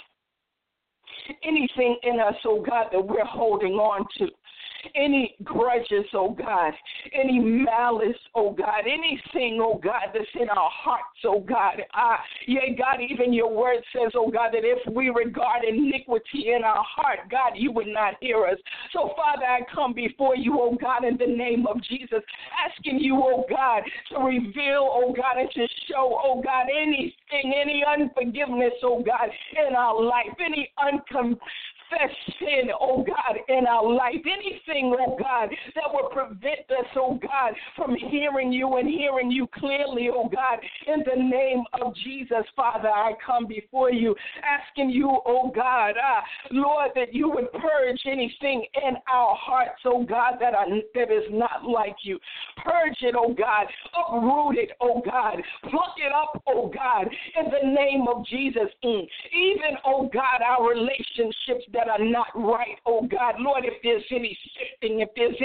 us, anything in us, oh God, that we're holding on to, any grudges, oh God, any malice, oh God, anything, oh God, that's in our hearts, oh God. Yea, God, even your word says, oh God, that if we regard iniquity in our heart, God, you would not hear us. So, Father, I come before you, oh God, in the name of Jesus, asking you, oh God, to reveal, oh God, and to show, oh God, anything, any unforgiveness, oh God, in our life, any sin, oh God, in our life, anything, oh God, that will prevent us, oh God, from hearing you and hearing you clearly, oh God, in the name of Jesus, Father, I come before you, asking you, oh God, Lord, that you would purge anything in our hearts, oh God, that is not like you. Purge it, oh God, uproot it, oh God, pluck it up, oh God, in the name of Jesus. Even, oh God, our relationships that are not right, oh God. Lord, if there's any shifting, if there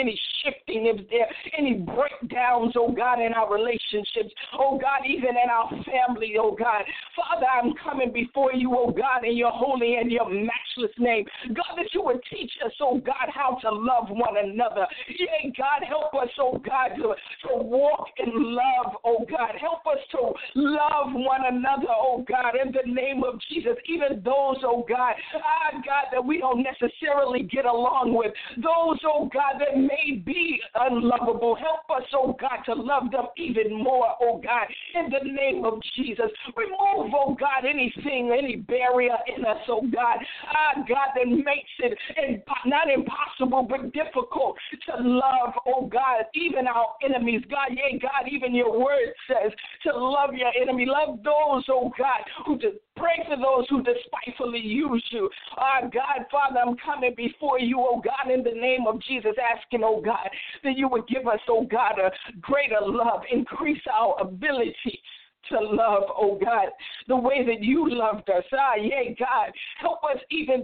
any breakdowns, oh God, in our relationships, oh God, even in our family, oh God. Father, I'm coming before you, oh God, in your holy and your matchless name. God, that you would teach us, oh God, how to love one another. Yea, God, help us, oh God, to walk in love, oh God. Help us to love one another, oh God, in the name of Jesus. Even those, oh God, God, that we don't necessarily get along with. Those, oh God, that may be unlovable. Help us, oh God, to love them even more, oh God, in the name of Jesus. Remove, oh God, anything, any barrier in us, oh God, God, that makes it not impossible, but difficult to love, oh God, even our enemies. God, yea, God, even your word says to love your enemy. Love those, oh God, who pray for those who despitefully use you. God, Father, I'm coming before you, oh God, in the name of Jesus, asking, oh God, that you would give us, oh God, a greater love, increase our ability to love, oh God, the way that you loved us. Yea, God, help us even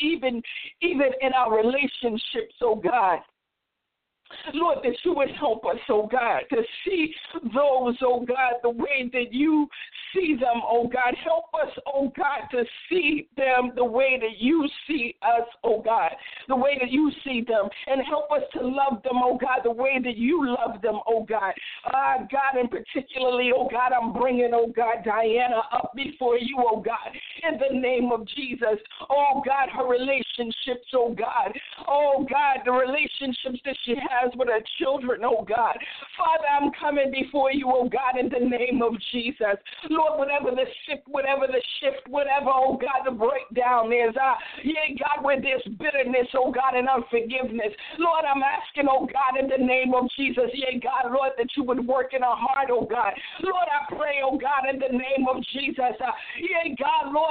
in our relationships, oh God. Lord, that you would help us, oh God, to see those, oh God, the way that you see them, oh God. Help us, oh God, to see them the way that you see us, oh God, the way that you see them, and help us to love them, oh God, the way that you love them, oh God. God, and particularly, oh God, I'm bringing, oh God, Diana up before you, oh God, in the name of Jesus. Oh God, her relationships, oh God. Oh God, the relationships that she has with her children, oh God. Father, I'm coming before you, oh God, in the name of Jesus. Lord, whatever the shift, whatever, oh God, the breakdown is, yeah, God, where there's bitterness, oh God, and unforgiveness. Lord, I'm asking, oh God, in the name of Jesus, yeah, God, Lord, that you would work in our heart, oh God. Lord, I pray, oh God, in the name of Jesus, yeah, God, Lord,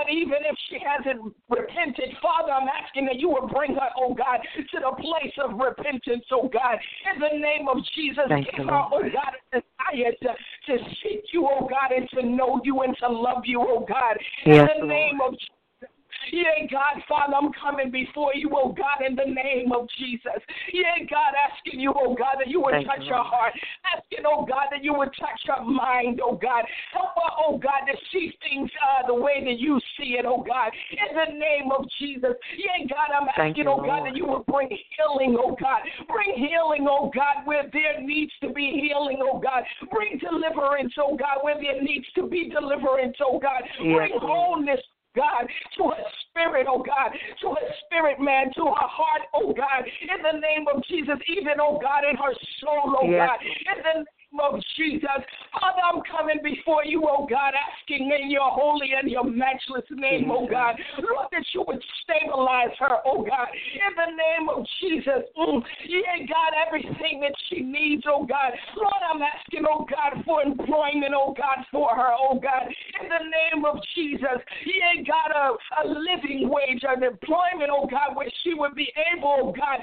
Lord, even if she hasn't repented, Father, I'm asking that you will bring her, oh God, to the place of repentance, oh God. In the name of Jesus, give her, oh God, a desire to seek you, oh God, and to know you and to love you, oh God. In the name of Jesus. Yeah, God, Father, I'm coming before you, oh God, in the name of Jesus. Yeah, God, asking you, oh God, that you would touch her heart. Asking, oh God, that you would touch her mind, oh God. Help her, oh God, to see things the way that you see it, oh God. In the name of Jesus. Yeah, God, I'm asking, oh God, that you would bring healing, oh God. Bring healing, oh God, where there needs to be healing, oh God. Bring deliverance, oh God, where there needs to be deliverance, oh God. Bring wholeness, God, to her spirit, oh God, to her spirit, man, to her heart, oh God, in the name of Jesus, even, oh God, in her soul, oh God, in the name of Jesus. Father, I'm coming before you, oh God, asking in your holy and your matchless name, oh God, Lord, that you would stabilize her, oh God, in the name of Jesus. Yeah, God, everything that she needs, oh God. Lord, I'm asking, oh God, for employment, oh God, for her, oh God, in the name of Jesus. Yeah, God, a living wage, an employment, oh God, where she would be able, oh God,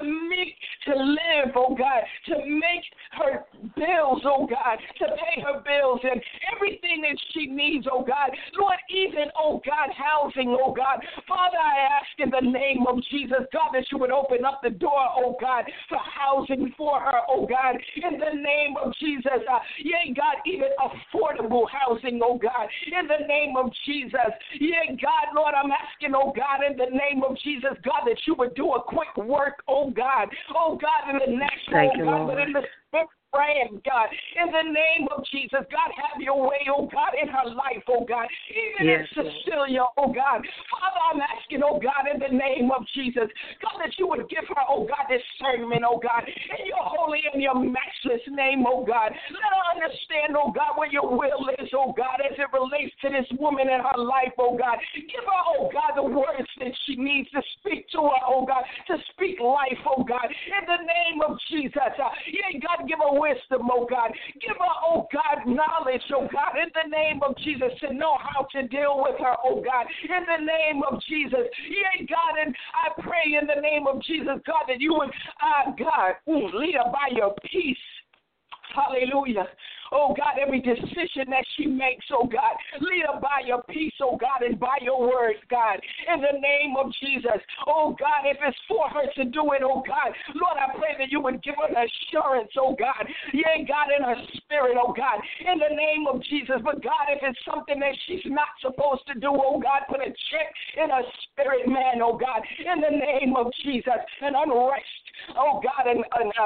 to live, oh God, to make her bills, oh God, to pay her bills and everything that she needs, oh God. Lord, even, oh God, housing, oh God. Father, I ask in the name of Jesus, God, that you would open up the door, oh God, for housing for her, oh God, in the name of Jesus. Yeah, God, even affordable housing, oh God, in the name of Jesus. Yeah, God, Lord, I'm asking, oh God, in the name of Jesus, God, that you would do a quick work, oh God, in the natural, oh God, but in the spirit. Praying, God, in the name of Jesus, God, have your way, oh God, in her life, oh God, even in Cecilia, oh God. Father, I'm asking, oh God, in the name of Jesus, God, that you would give her, oh God, discernment, oh God, in your holy and your matchless name, oh God. Let her understand, oh God, where your will is, oh God, as it relates to this woman in her life, oh God. Give her, oh God, the words that she needs to speak to her, oh God, to speak life, oh God, in the name of Jesus. Yeah, God, give her wisdom, oh God. Give her, oh God, knowledge, oh God, in the name of Jesus, to know how to deal with her, oh God, in the name of Jesus. Yeah, God, and I pray in the name of Jesus, God, that you would, God, lead her by your peace. Hallelujah. Oh, God, every decision that she makes, oh, God, lead her by your peace, oh, God, and by your words, God, in the name of Jesus. Oh, God, if it's for her to do it, oh, God, Lord, I pray that you would give her an assurance, oh, God, yeah, God, in her spirit, oh, God, in the name of Jesus. But, God, if it's something that she's not supposed to do, oh, God, put a check in her spirit, man, oh, God, in the name of Jesus, and unrest, oh, God, and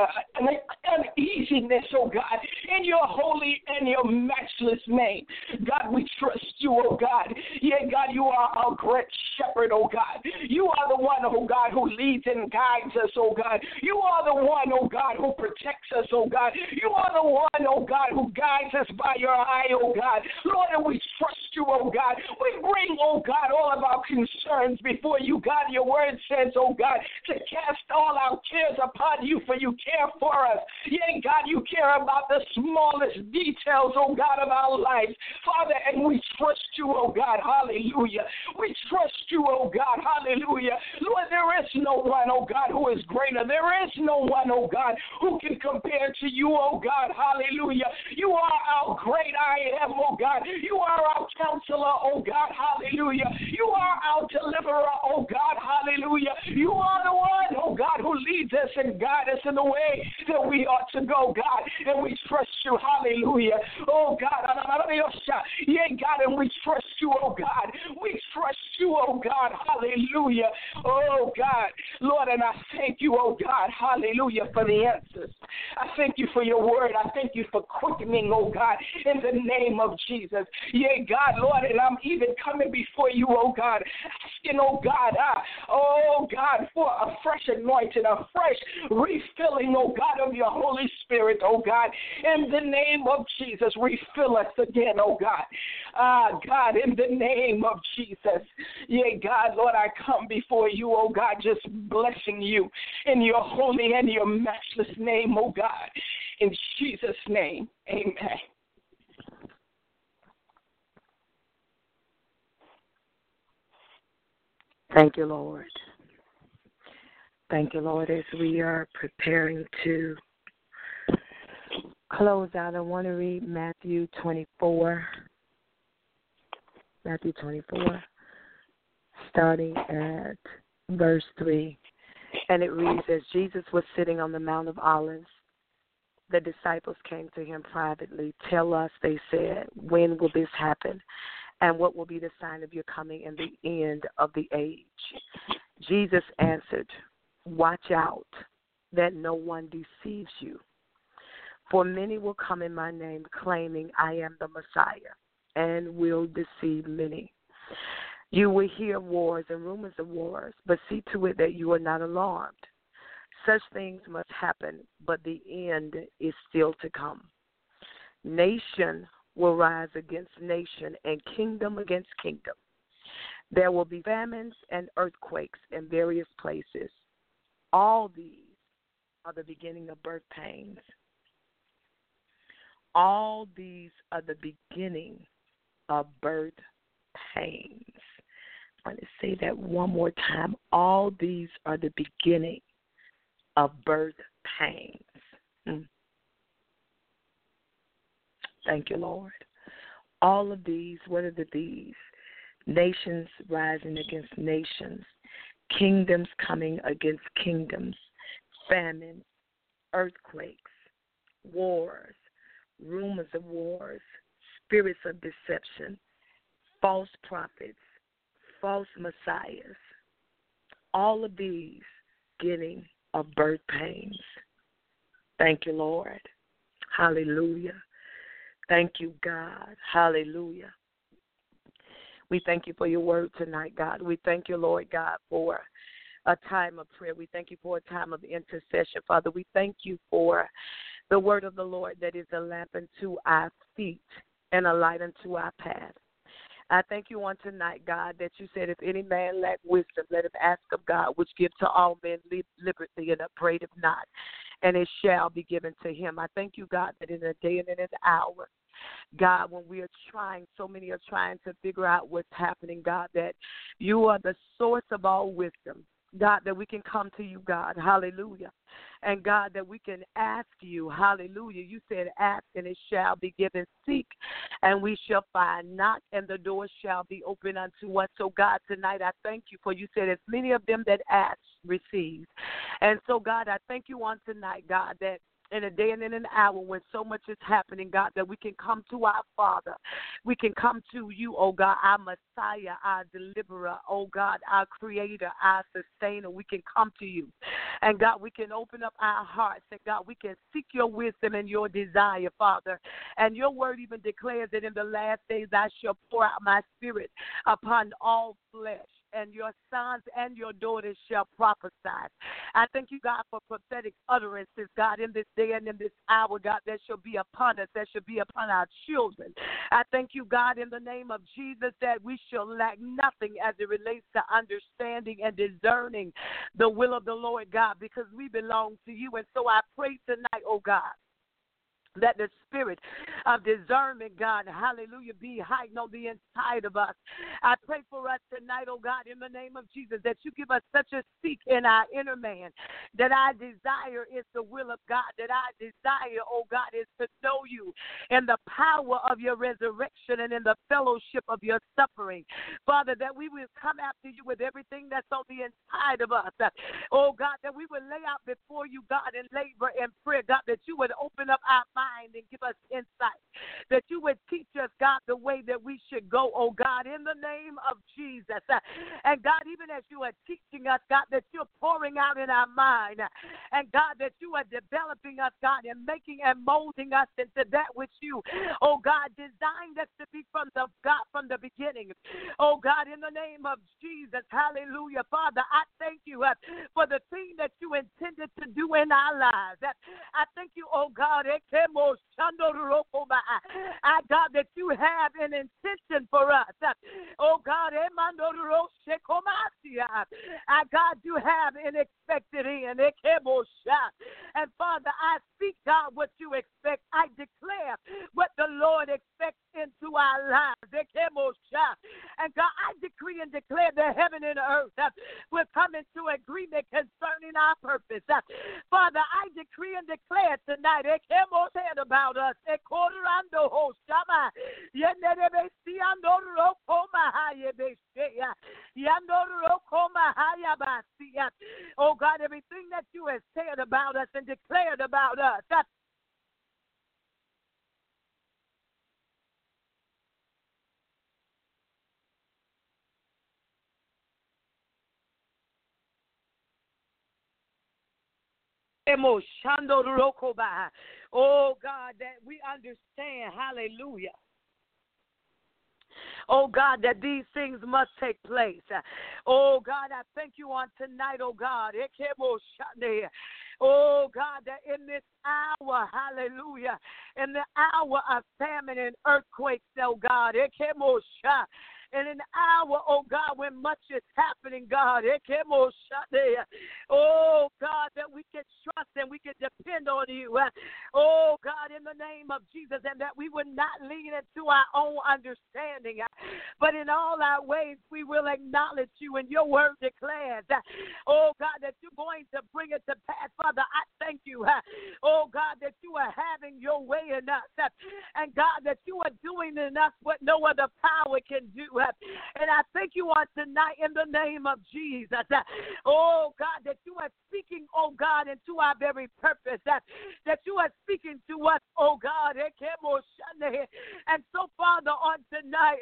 uneasiness, oh, God, in your holy and your matchless name. God, we trust you, oh God. Yeah, God, you are our great shepherd, oh God. You are the one, oh God, who leads and guides us, oh God. You are the one, oh God, who protects us, oh God. You are the one, oh God, who guides us by your eye, oh God. Lord, and we trust you, oh God. We bring, oh God, all of our concerns before you, God. Your word says, oh God, to cast all our cares upon you, for you care for us. Yeah, God, you care about the smallest details, oh God, of our lives. Father, and we trust you, oh God, hallelujah. We trust you, oh God, hallelujah. Lord, there is no one, oh God, who is greater. There is no one, oh God, who can compare to you, oh God, hallelujah. You are our great I am, oh God. You are our counselor, oh God, hallelujah. You are our deliverer, oh God, hallelujah. You are the one, oh God, who leads us and guides us in the way that we ought to go, God, and we trust you, hallelujah. Oh God, yeah, God, and we trust you, oh God. We trust you, oh God, hallelujah. Oh God, Lord, and I thank you, oh God, hallelujah, for the answers. I thank you for your word. I thank you for quickening, oh God, in the name of Jesus. Yeah, God, Lord, and I'm even coming before you, oh God, asking, oh God, for a fresh anointing, a fresh refilling, oh God, of your Holy Spirit, oh God, in the name of Jesus. Refill us again, oh God. God, in the name of Jesus. Yeah, God, Lord, I come before you, oh God, just blessing you in your holy and your matchless name, oh God. In Jesus' name, amen. Thank you, Lord. Thank you, Lord, as we are preparing to close out. I want to read Matthew 24. Matthew 24, starting at verse 3. And it reads, as Jesus was sitting on the Mount of Olives, the disciples came to him privately. Tell us, they said, when will this happen? And what will be the sign of your coming and the end of the age? Jesus answered, watch out that no one deceives you. For many will come in my name, claiming I am the Messiah, and will deceive many. You will hear wars and rumors of wars, but see to it that you are not alarmed. Such things must happen, but the end is still to come. Nation will rise against nation, and kingdom against kingdom. There will be famines and earthquakes in various places. All these are the beginning of birth pains. All these are the beginning of birth pains. I want to say that one more time. All these are the beginning of birth pains. Thank you, Lord. All of these, what are these? Nations rising against nations, kingdoms coming against kingdoms, famines, earthquakes, wars, rumors of wars, spirits of deception, false prophets, false messiahs. All of these beginning of birth pains. Thank you, Lord. Hallelujah. Thank you, God. Hallelujah. We thank you for your word tonight, God. We thank you, Lord God, for a time of prayer. We thank you for a time of intercession, Father. We thank you for the word of the Lord that is a lamp unto our feet and a light unto our path. I thank you on tonight, God, that you said if any man lack wisdom, let him ask of God, which gives to all men liberty and upbraideth not, and it shall be given to him. I thank you, God, that in a day and in an hour, God, when we are trying, so many are trying to figure out what's happening, God, that you are the source of all wisdom. God, that we can come to you, God, hallelujah. And God, that we can ask you, hallelujah. You said ask and it shall be given, seek and we shall find, knock and the door shall be open unto us. So God, tonight I thank you for you said as many of them that ask receive. And so God, I thank you on tonight, God, that in a day and in an hour when so much is happening, God, that we can come to our Father. We can come to you, oh God, our Messiah, our deliverer, oh God, our creator, our sustainer. We can come to you. And God, we can open up our hearts. And God, we can seek your wisdom and your desire, Father. And your word even declares that in the last days I shall pour out my spirit upon all flesh, and your sons and your daughters shall prophesy. I thank you, God, for prophetic utterances, God, in this day and in this hour, God, that shall be upon us, that shall be upon our children. I thank you, God, in the name of Jesus, that we shall lack nothing as it relates to understanding and discerning the will of the Lord, God, because we belong to you. And so I pray tonight, oh God, that the spirit of discernment, God, hallelujah, be heightened on the inside of us. I pray for us tonight, oh God, in the name of Jesus, that you give us such a seek in our inner man, that our desire is the will of God, that our desire, oh God, is to know you in the power of your resurrection and in the fellowship of your suffering. Father, that we will come after you with everything that's on the inside of us. Oh God, that we will lay out before you, God, in labor and prayer, God, that you would open up our mind and give us insight, that you would teach us, God, the way that we should go, oh God, in the name of Jesus. And God, even as you are teaching us, God, that you're pouring out in our mind, and God, that you are developing us, God, and making and molding us into that which you, oh God, designed us to be from the God from the beginning. Oh God, in the name of Jesus, hallelujah. Father, I thank you for the thing that you intended to do in our lives. I thank you, oh God, God, that you have an intention for us. Oh God, God, you have an expected end. And Father, I speak, God, what you expect. I declare what the Lord expects into our lives. And God, I decree decree and declare the heaven and earth. We're coming to agreement concerning our purpose. Father, I decree and declare tonight about us. Oh God, everything that you have said about us and declared about us. Oh God, that we understand, hallelujah. Oh God, that these things must take place. Oh God, I thank you on tonight, oh God. Oh God, that in this hour, hallelujah, in the hour of famine and earthquakes, oh God, in an hour, oh God, when much is happening, God, oh God, that we can trust and we can depend on you, oh God, in the name of Jesus, and that we would not lean into our own understanding, but in all our ways we will acknowledge you, and your word declares, oh God, that you're going to bring it to pass. Father, I thank you, oh God, that you are having your way in us, and God, that you are doing in us what no other power can do. And I thank you on tonight in the name of Jesus. Oh God, that you are speaking, oh God, into our very purpose. That you are speaking to us, oh God. And so, Father, on tonight,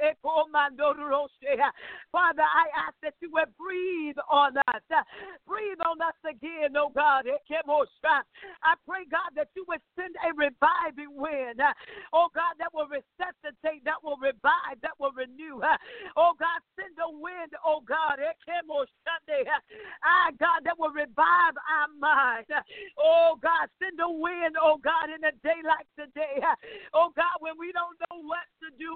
Father, I ask that you would breathe on us. Breathe on us again, oh God. I pray, God, that you would send a reviving wind, oh God, that will resuscitate, that will revive, that will renew. Oh God, send a wind, oh God, God, that will revive our mind. Oh God, send a wind, oh God, in a day like today. Oh God, when we don't know what to do,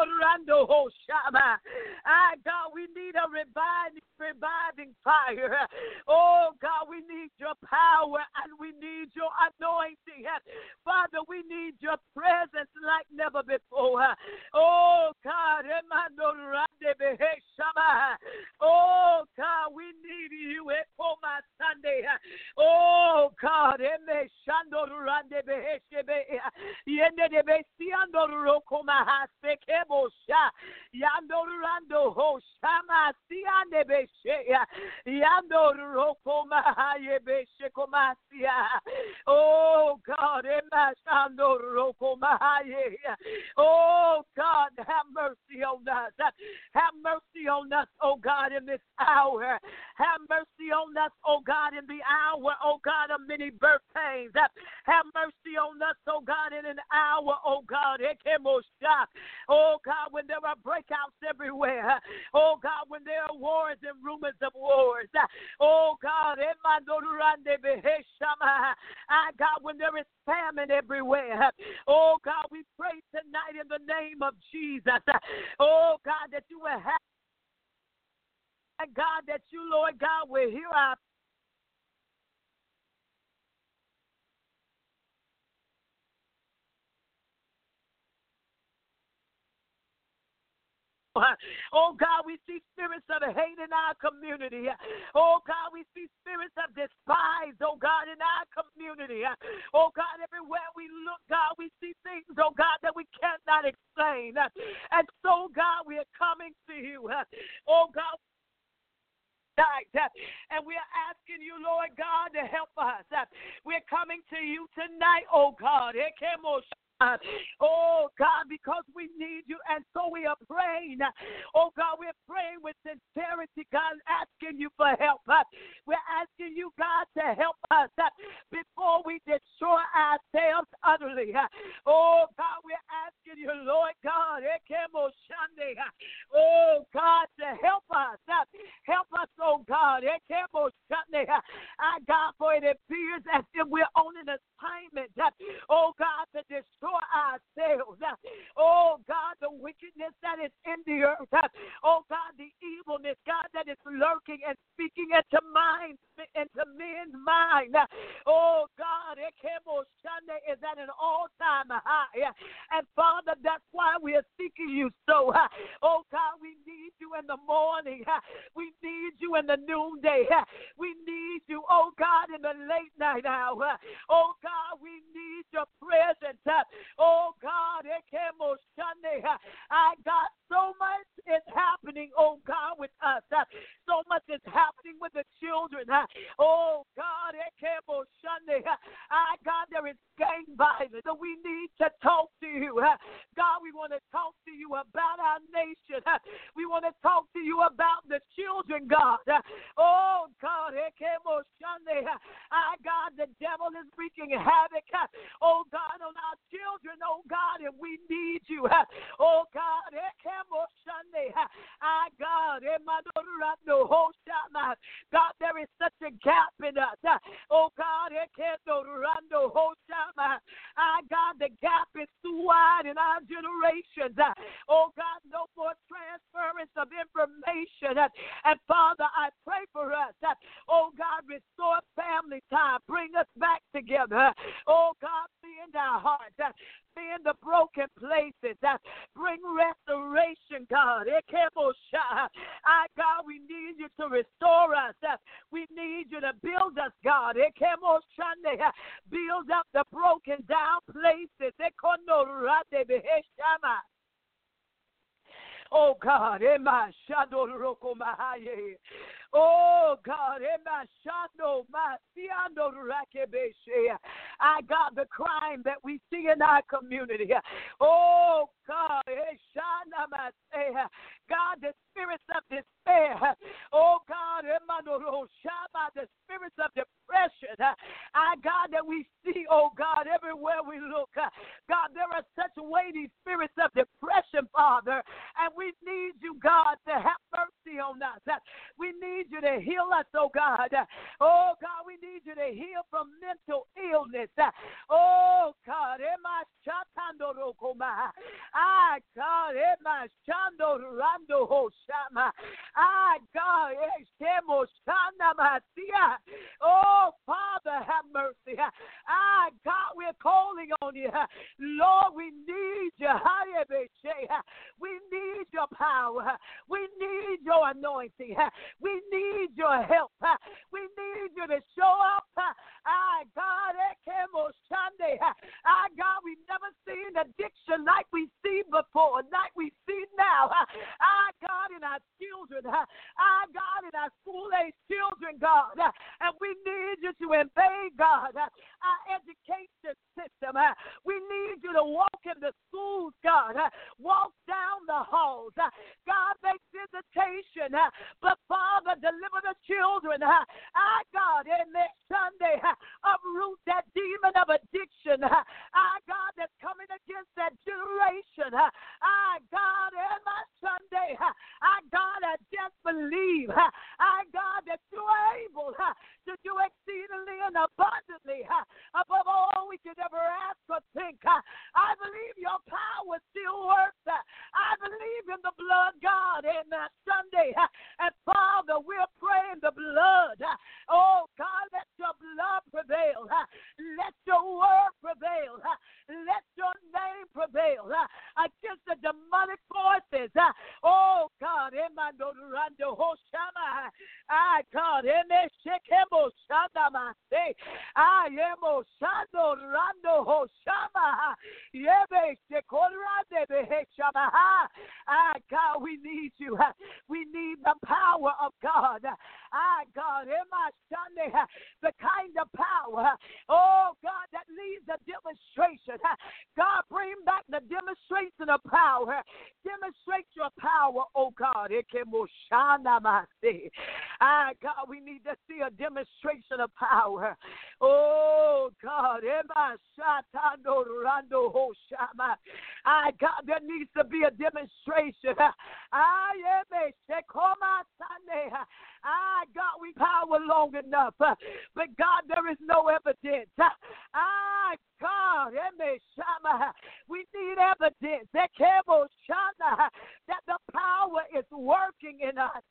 God, we need a reviving fire. Oh God, we need your power and we need your anointing. Father, we need your presence like never before. Oh God, oh God, we need you. Sunday. Oh God, oh God, oh God, have mercy on us. Have mercy on us, oh God, in this hour. Have mercy on us, oh God, in the hour, oh God, of many birth pains. Have mercy on us, oh God, in an hour, oh God, oh God, when there are breakouts everywhere. Oh God, when there are wars and rumors of wars. Oh God, God, when there is famine everywhere. Oh God, we pray tonight in the name of Jesus. Oh God, that you will have, God, that you, Lord God, will hear our oh God, we see spirits of hate in our community. Oh God, we see spirits of despise, oh God, in our community. Oh God, everywhere we look, God, we see things, oh God, that we cannot explain. And so, God, we are coming to you. Oh God, and we are asking you, Lord God, to help us. We're coming to you tonight, oh God. Oh God, because we need you, and so we are praying. Oh God, we're praying with sincerity, God, asking you for help. We're asking you, God, to help us before we destroy ourselves utterly. Oh God, we're asking you, Lord God, oh God, to help us. Help us, oh God. God, for it appears as if we're on an assignment, oh God, to destroy ourselves. Oh God, the wickedness that is in the earth. Oh God, the evilness, God, that is lurking and speaking into men's mind. Oh God, is at an all-time high. And Father, that's why we are seeking you so. Oh God, we need you in the morning. We need you in the noonday. We need you, oh God, in the late night hour. Oh God, we need your presence. Oh God, I got so much is happening, oh God, with us. So much is happening with the children. Oh God, God, there is gang violence. So we need to talk to you. God, we want to talk to you about our nation. We want to talk to you about the children, God. Oh God, God, the devil is wreaking havoc. Oh God, on our children, oh God, and we need you. Oh God, God, there is such a gap in us. Oh God, God, the gap is too wide in our generations. Oh God, no more transference of information. And Father, I pray for us. Oh God, restore family time. Bring us back together. Oh God, mend our hearts. Mend the broken places. Bring restoration, God. God, we need you to restore us. We need you to build us, God. Build up the broken down places. Oh God, oh God, I got the crime that we see in our community. Oh God, God, the spirits of despair. Oh God, the spirits of depression. God, that we see, oh God, everywhere we look. God, there are such weighty spirits of depression, Father, and we need you, God, to have mercy on us. We need you to heal us, oh God. Oh God, we need you to heal from mental illness. Oh God, oh Father, have mercy. God, we're calling on you. Lord, we need you. We need your power. We need your anointing. We need your help. We need you to show up. God, we've never seen addiction like we see before, like we see now. God, in our children. God, in our school-age children, God. And we need you to invade, God, our education system. We need you to walk in the schools, God. Walk down the halls. God, make visitation. But Father, deliver the children. God, in this Sunday, uproot that demon of addiction. God, that's coming against that generation. God, in my Sunday, God, I just believe, God, that you are able to do exceedingly and abundantly above all we could ever ask or think. I believe your power still works. I believe in the blood, God, in that Sunday. And Father, we're praying the blood. Oh, God, let your blood prevail. Let your word prevail. Let your name prevail against the demonic forces. Oh, God, in my Dorando Hoshama. God, in this Shekemo Shadama say, I am Oshando Rando Hoshama. Yebe Shekorande Beheshama. God, we need you. We need the power of God. God, in my Sunday, the kind of power, oh God, that leads a demonstration. God, bring back the demonstration of power. Demonstrate your power, oh God. God, we need to see a demonstration of power. Oh God, God, there needs to be a demonstration. God, we power long enough, but God, there is no evidence. God, we need evidence that the power is working in us.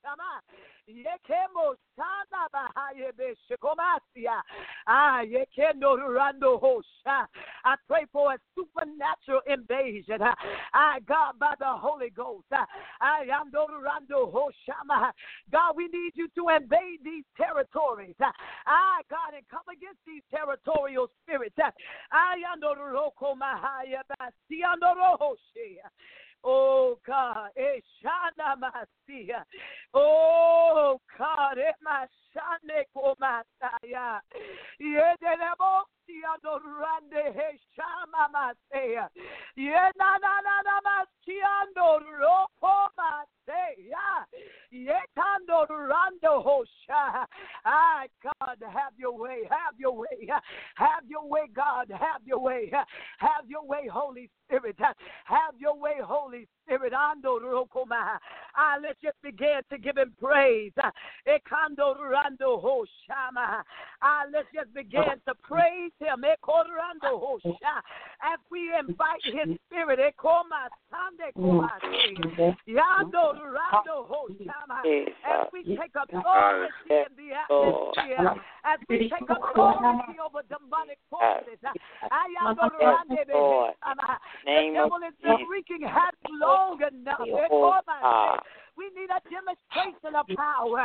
Yekemo sana bahaye beshekomasia. Yekendo rando hosha. I pray for a supernatural invasion. God, by the Holy Ghost. I am rando hoshama. God, we need you to invade these territories. God, and come against these territorial spirits. I am roko mahaya basiando hoshe. Oh God, Eshana Masia. Oh God, Emashane Komasaya. Yedelebosia Dorande Heshama Masaya. Yenana Masiando Roko Masaya. Yekando Rando Hosha. God, have your way, have your way, have your way, God, have your way, have your way, Holy Spirit, have your way, Holy Spirit. Ando Rokoma. Let's just begin to give him praise. Ekando Rando Hoshama. Let's just begin to praise him. Ekorando Hosha. As we invite his spirit. Ekoma Sande Komase. Yando Rando Hoshama. As we take authority in the atmosphere. As we take authority over demonic forces. Ayando Rande Hoshama. The devil has been wreaking havoc long enough. We need a demonstration of power.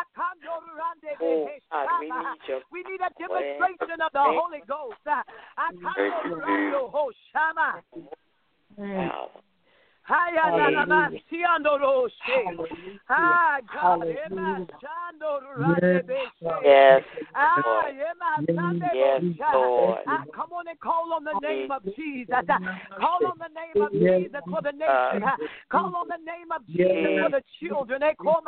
We need a demonstration of the Holy Ghost. Yes. Lord. Come on and call on the name of Jesus. Call on the name of Jesus for the nation. Call on the name of Jesus for the children.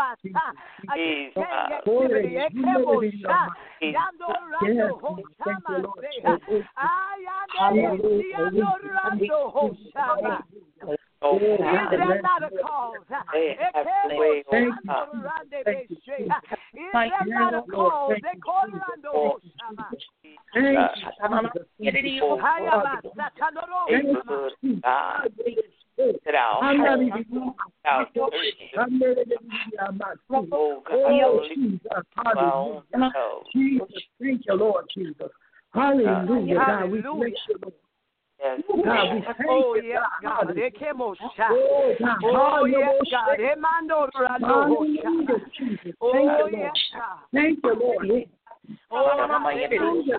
Is there not a cause? Is there not a cause? Jesus, thank you, Lord Jesus. Hallelujah, God, we bless you, Lord. Yes. God, we thank you, God. God. Oh, yes, God. Hallelujah, Jesus. Thank you, Lord. Thank you, Lord. God.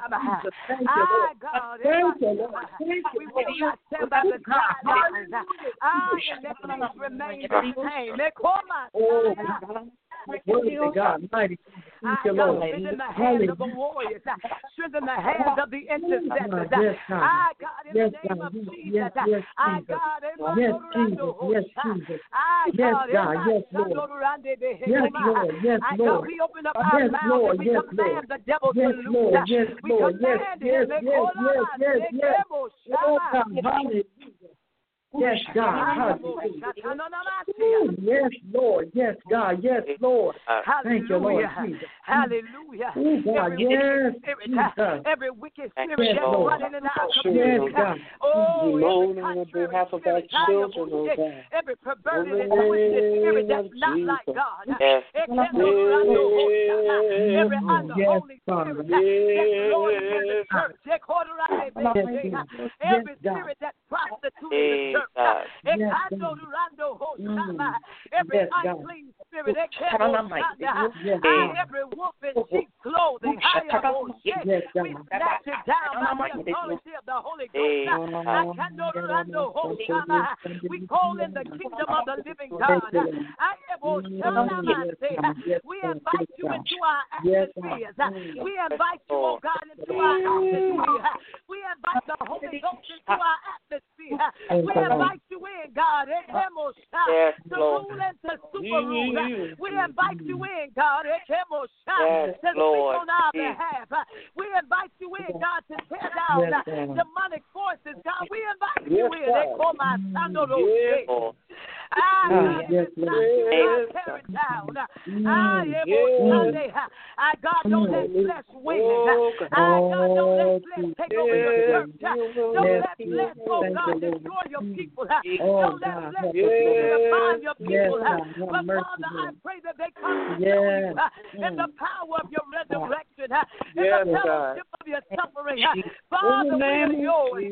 Thank you, Lord. We will not stand by the sidelines. And that things remain the same. Worthy God, mighty. Thank you, Lord. Strengthen the hands of the warriors. Strengthen the hands of the intercessors. Yes, God. God, in the name of Jesus. Yes, Jesus. Yes, Jesus. Yes, Jesus. Yes, God. Yes, Lord. Yes, Lord. Yes, Lord. We open up our mouths and we command the devil to loose. Yes, Lord. Yes, yes, yes, yes, yes, yes. Oh, God. Hallelujah. Yes, God. Yes, Lord. Yes, God. Yes, Lord. Thank you, Lord Jesus. Hallelujah. Oh, God. Yes, Jesus. Every wicked spirit that's running in our community. Yes, God. On behalf of our children, oh God. Every perverted and twisted spirit that's not like God. Yes. Every unholy spirit that's Lord in the church. Every spirit that prostitutes the church. Every unclean spirit, every wolf in sheep's clothing, we snatch it down by the authority of the Holy Ghost. We call in the kingdom of the living God. We invite you into our atmospheres. We invite you, oh God, into our atmosphere. We invite the Holy Ghost into our atmosphere. We invite you in, God, to rule and to super rule. We invite you in, God, to speak on our behalf. We invite you in, God, to tear down demonic forces. God, we invite you in. Yes, Lord. Tear it down. God, don't let flesh win. God, don't let flesh take over your church. Don't let flesh, oh God, destroy your people. Don't let flesh continue to find your people. But Father, I pray that they come to know you in the power of your resurrection, in the fellowship of your suffering. Father, we are yours.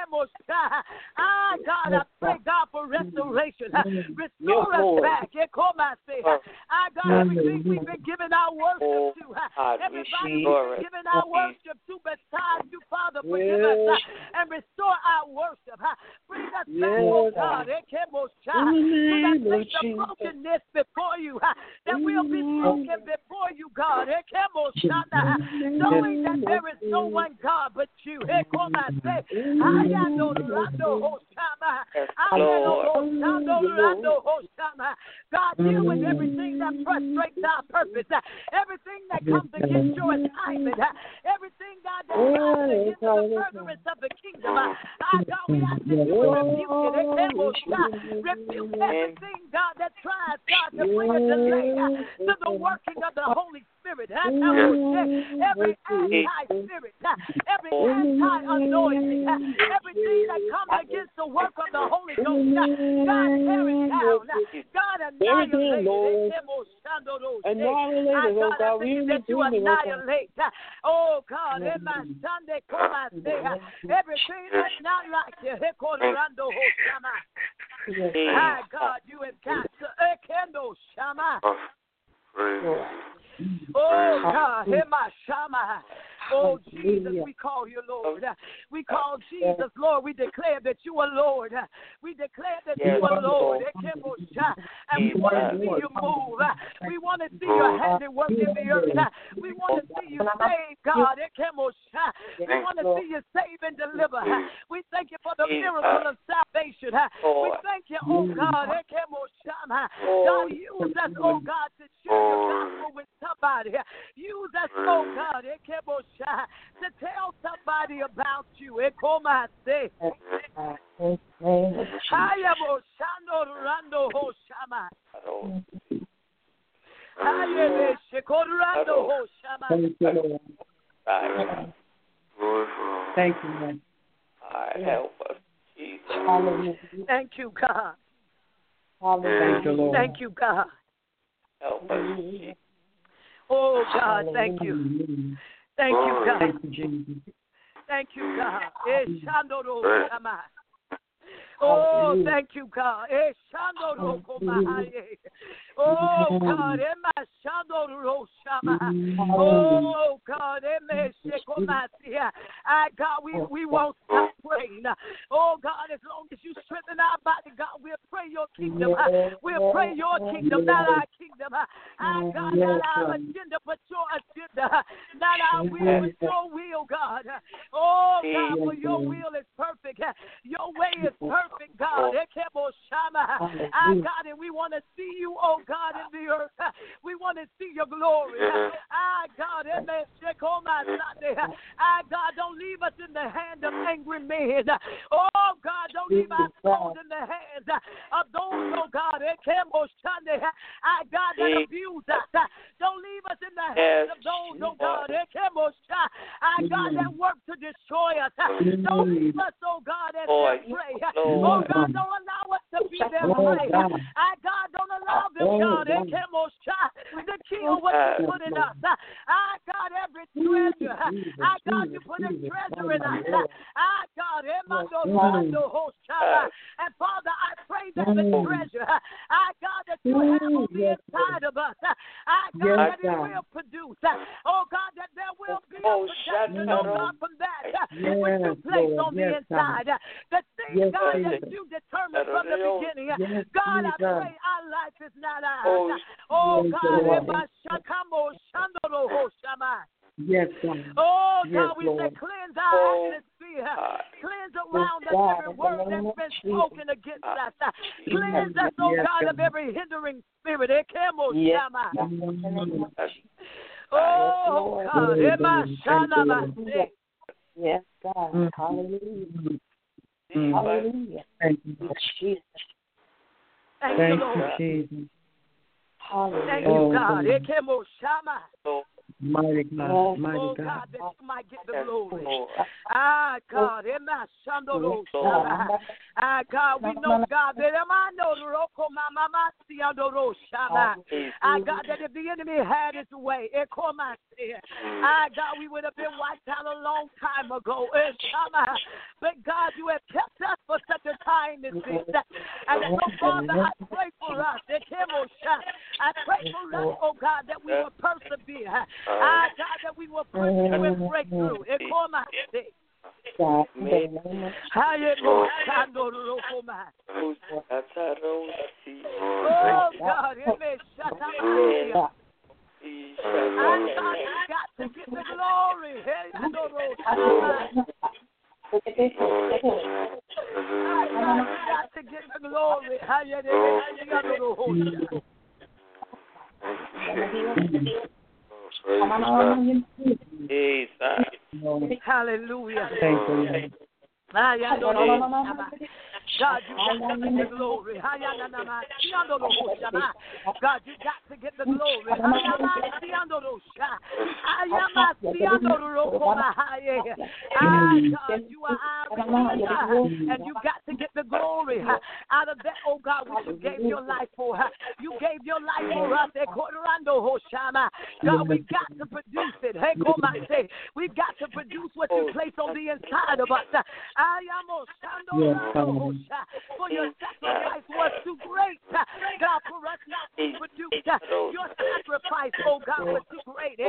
God, I pray, God, for restoration. Restore us back. God, everything we've been giving our worship to. Everybody we've been giving our worship to besides you, Father, forgive us and restore our worship. Bring us back, oh God, to that place of brokenness before you, that we'll be broken before you, God. Knowing that there is no one God but you. God, deal with everything that frustrates our purpose, everything that comes against your assignment, everything, God, that comes against the furtherance of the kingdom. God, we ask that you would rebuke it. Rebuke everything, God, that tries, God, to bring a delay to the working of the Holy Spirit. Every anti-spirit, every anti-anointing, everything that comes against the work of the Holy Ghost, God, tear it down. God, annihilate it. God, that you annihilate. Oh, God, everything that's not like you. My God, you have got to. Oh, God, Shama. Oh, Jesus, we call you Lord. We call Jesus Lord. We declare that you are Lord. We declare that you are Lord. And we want to see you move. We want to see your handiwork in the earth. We want to see you save, God. We want to see you save and deliver. We thank you for the miracle of salvation. We thank you, oh God. God, use us, oh God, to share your gospel with somebody. Use us, oh God, to tell somebody about you. Thank you, Lord. Help us, Jesus. Thank you, God. Thank you, Lord. Thank you, God. Help us, Jesus. Oh, God, thank you. Thank you, God. Thank you, Jesus. Thank you, God. Oh, thank you, God. Oh, God. Oh, God. God, we won't stop praying. Oh, God, as long as you strengthen our body, God, we'll pray your kingdom. We'll pray your kingdom, not our kingdom. God, not our agenda, but your agenda. Not our will, but your will, God. Oh, God, for your will is perfect. Your way is perfect, God. God, and we want to see you, oh God, in the earth. We want to see your glory. God, God, don't leave us in the hand of angry men. Oh, God, don't leave our souls in the hands of those, oh God, God, that abuse us. Don't leave us in the hands of those, oh God, God, that work to destroy us. Don't leave us, oh God, as they pray. Oh God, don't allow us to be their prey. God, don't allow them, God, to kill what you put in us. God, every treasure. God, you put a treasure in us. God, and Father, I pray that the treasure, God, that you have on the inside of us, God, that it will produce. Oh God, that there will be a production, oh God, from that which you place on the inside. The thing, God, that you determined from the beginning. God, I pray our life is not ours. Oh God, yes, God. Oh God, yes, we Lord. say cleanse our atmosphere. Cleanse around us every word that's been spoken against us. Cleanse us, oh God, of every hindering spirit. Yes. Oh God, yes, God. Hallelujah. Hallelujah. Thank you. Jesus. Thank you, Lord. Jesus. Thank you, God. Mighty God, mighty Oh, God. God, that you might get the glory. Lord. God, God, we know, God, that God, that if the enemy had his way, God, we would have been wiped out a long time ago. But God, you have kept us for such a time as this. And so, Father, I pray for us. I pray for us, oh God, that we will persevere. God, that we will pursue and break through. Oh God, it may shut up. I got to get the glory. I got to get the glory. Hallelujah. Thank you. God, you got to get the glory. God, you got to get the glory. God, you are our Redeemer, and you got to get the glory out of that, oh God, which you gave your life for. You gave your life for us. God, we've got to produce it. We've got to produce what you place on the inside of us. For your sacrifice was too great, God, for us not to produce. Your sacrifice, oh God, was too great.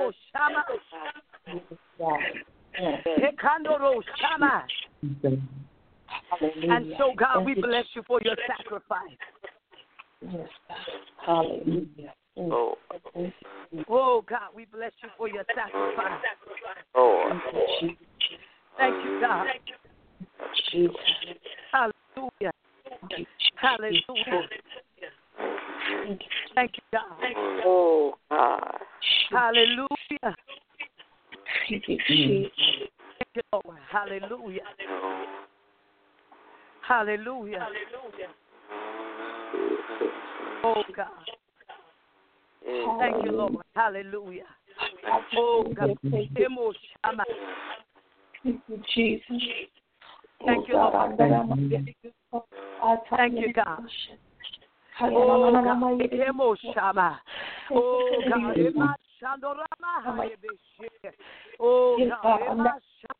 And so, God, we bless you for your sacrifice. Yes, God. Hallelujah. Oh, God, we bless you for your sacrifice. Thank you, God. Hallelujah. Hallelujah. Thank you, God. Oh, God. Hallelujah. Thank you, Jesus. Thank you, Lord. Hallelujah. Hallelujah. Oh, God. Thank you, Lord. Hallelujah. Oh, God. Thank you, Jesus. Thank you, Lord. Thank you, God. Oh, God. Oh, God. Oh, God.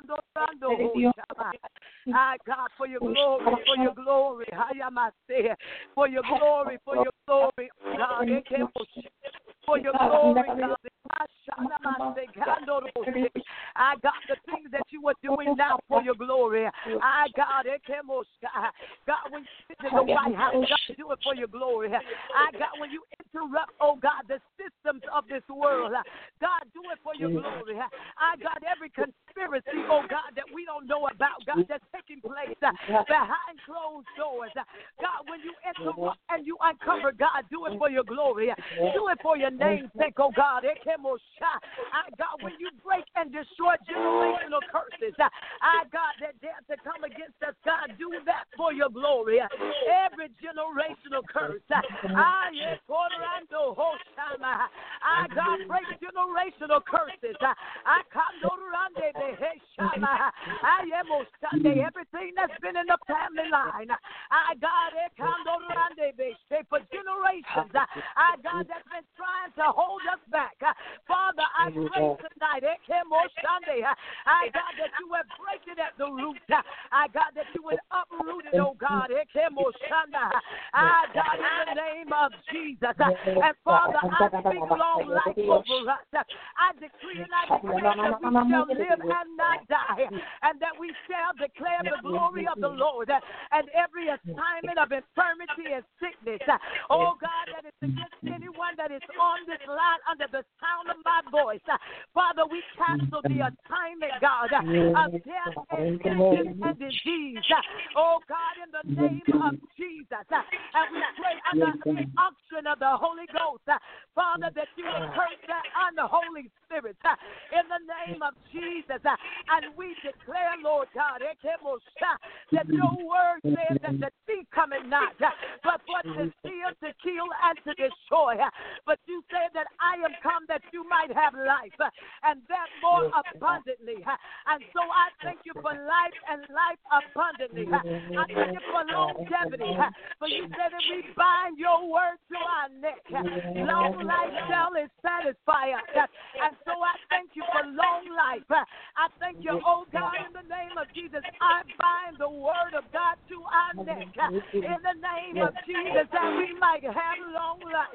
God, for your glory, for your glory, for your glory, for your glory, God, for your glory, God. I got the things that you are doing now for your glory. I got it. God, when you sit in the White House, God, do it for your glory. I got when you interrupt, oh God, the systems of this world. God, do it for your glory. I got every conspiracy, oh God, that we don't know about, God, that's taking place behind closed doors. God, when you interrupt and you uncover, God, do it for your glory. Do it for your name's sake, oh God. I God, when you break and destroy generational curses, I God, that dare to come against us, God, do that for your glory. Every generational curse, I God, break generational curses. I am Sunday, everything that's been in the family line. I God, for generations, I God, that's been trying to hold us back. Father, I pray tonight, I God, that you would break it at the root. I God, that you would uproot it, oh God. I God, in the name of Jesus. And Father, I speak long life over us. I decree and I declare that we shall live and not die, and that we shall declare the glory of the Lord. And every assignment of infirmity and sickness, oh God, that is against anyone that is on this line under the sound of my voice, Father, we cancel the assignment, God, of death and sickness and disease, oh God, in the name of Jesus. And we pray under the unction of the Holy Ghost, Father, that you will curse that unholy spirit in the name of Jesus. And we declare, Lord God, that your word says that the thief cometh not, but for to steal, to kill, and to destroy. But you say that I am come that you might have life, and that more abundantly. And so I thank you for life and life abundantly. I thank you for longevity, for you said that we bind your word to our neck. Long life shall it satisfy us. And so I thank you for long life. I thank you, oh God, in the name of Jesus. I bind the word of God to our neck in the name of Jesus, that we might have long life.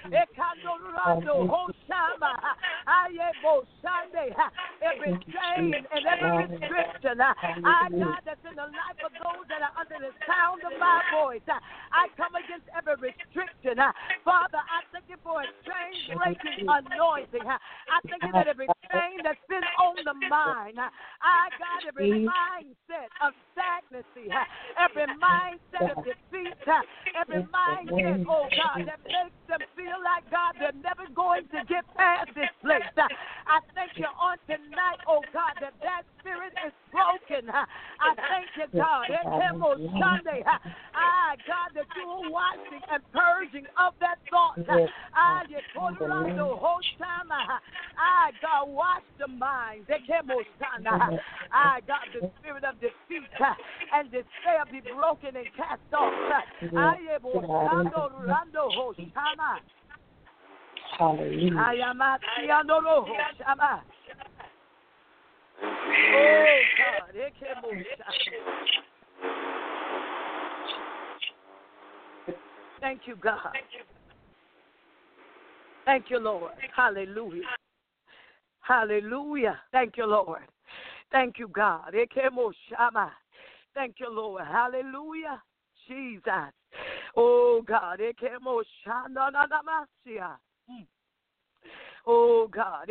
Every chain and every restriction, God, that's in the life of those that are under the sound of my voice, I come against every restriction. Father, I thank you for a chain-breaking anointing. I thank you that every chain that's been on the mind, God, every mindset of stagnancy, every mindset of defeat, every mindset, oh God, that makes them feel like, God, they're never going to get past this place. I thank you on tonight, oh God, that spirit is broken. I thank you, God. Sunday, God, that you are washing and purging of that thought. God, wash the mind. God, the spirit of defeat and despair be broken and cast off. Hallelujah. Oh, God. Thank you, God. Thank you, Lord. Hallelujah. Hallelujah. Thank you, Lord. Thank you, God. Thank you, Lord. Hallelujah. Jesus. Oh, God. Oh, God.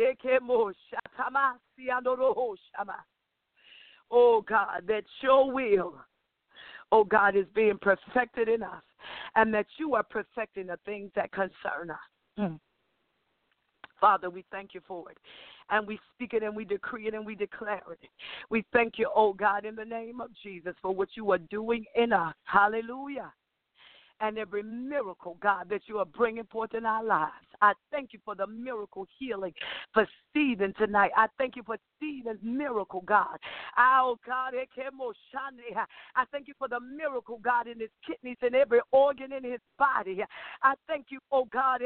Oh, God, that your will, oh, God, is being perfected in us, and that you are perfecting the things that concern us. Father, we thank you for it. And we speak it and we decree it and we declare it. We thank you, oh God, in the name of Jesus, for what you are doing in us. Hallelujah. And every miracle, God, that you are bringing forth in our lives. I thank you for the miracle healing for Stephen tonight. I thank you for Stephen's miracle, God. Oh, God, I thank you for the miracle, God, in his kidneys and every organ in his body. I thank you, oh, God.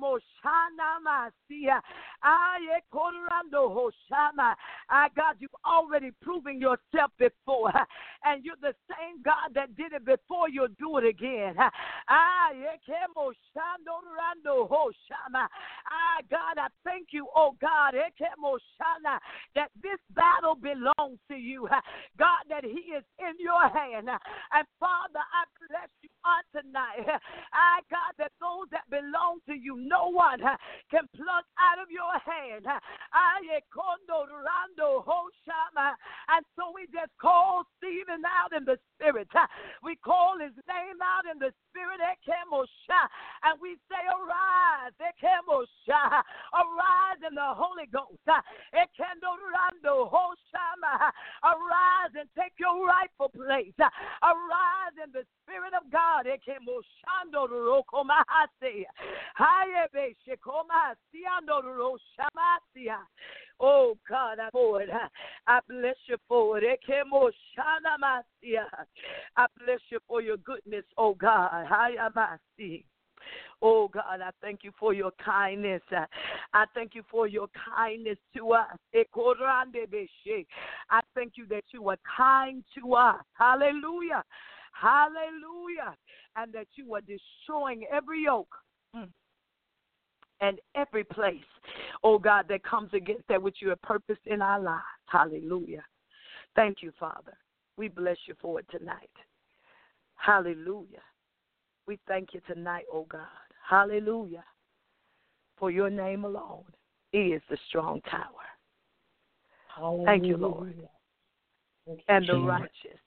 God, you've already proven yourself before, and you're the same God that did it before. You'll do it again. God, I thank you, oh God, that this battle belongs to you. God, that he is in your hand. And Father, I bless you on tonight. God, that those that belong to you, no one can pluck out of your hand. And so we just call Stephen out in the spirit. We call his name out in the spirit, and we say, arise, arise in the Holy Ghost, arise and take your rightful place, arise in the Spirit of God. Oh, God, I bless you for it. I bless you for your goodness, oh God. Oh, God, I thank you for your kindness. I thank you for your kindness to us. I thank you that you are kind to us. Hallelujah. Hallelujah. And that you are destroying every yoke. And every place, oh God, that comes against that which you have purposed in our lives. Hallelujah. Thank you, Father. We bless you for it tonight. Hallelujah. We thank you tonight, oh God. Hallelujah. For your name alone is the strong tower. Hallelujah. Thank you, Lord. And the righteous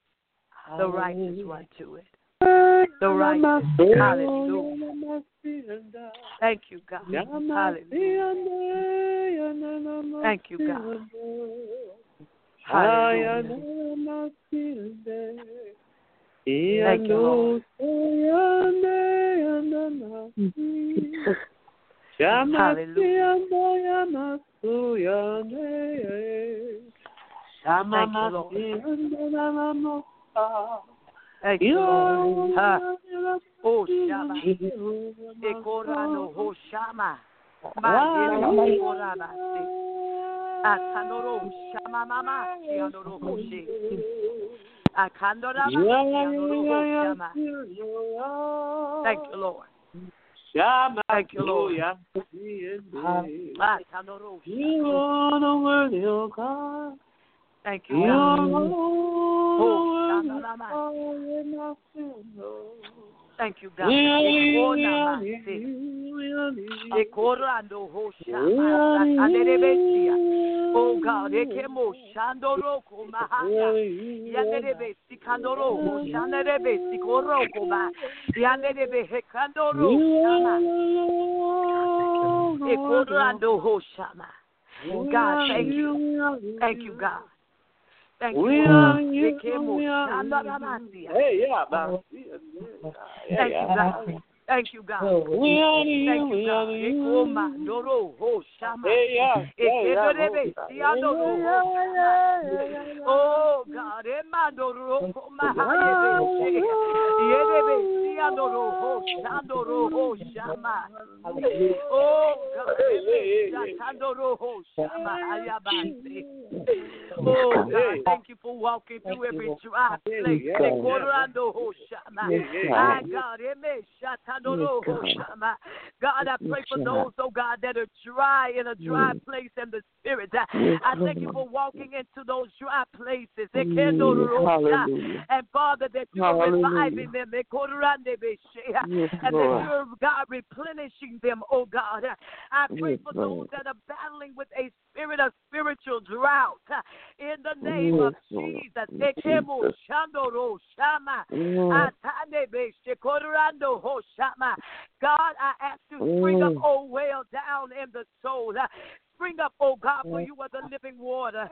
run to it. The righteous. Hallelujah. Thank you, God. Hallelujah. Thank you, God. Hallelujah. Thank you, Lord. Hallelujah. Thank you, Lord. Oh, Shama. Ekorano ho Shama. Mande Ekorana. Akanoro Shama Mama. Kianoro Hoshi. Akandora Kianoro Shama. Thank you, Lord. Thank you, Lord. You are the worthy, oh God. Thank you, God. Thank you, God. Oh God, ekemo shandoroko mahaya. Yanebe sikandoro, shanebe sikoroko ba. Yanebe hekandoro shama. Ekorando ho shama. God, thank you. Thank you, God. Thank you, God. Ekemo shandaramasia. Thank you, God. Thank you, God. Thank you, God. Ekoma doro ho shama. Ekedorebe siandoro ho shama. Oh God, emandoro koma hayebe. Yedebe siandoro ho shandoro ho shama. Oh God, shandoro ho shama ayabase. Oh God, thank you for walking through every dry place. Ekorando ho shama. Ah God, eme shata. God, I pray for those, oh God, that are dry in a dry place in the spirit. I thank you for walking into those dry places. And Father, that you are reviving them. And that you're, God, replenishing them, oh God. I pray for those that are battling with a spirit of spiritual drought. In the name of Jesus. God, I ask you to spring up, oh well, down in the soul. Spring up, oh God, for you are the living water.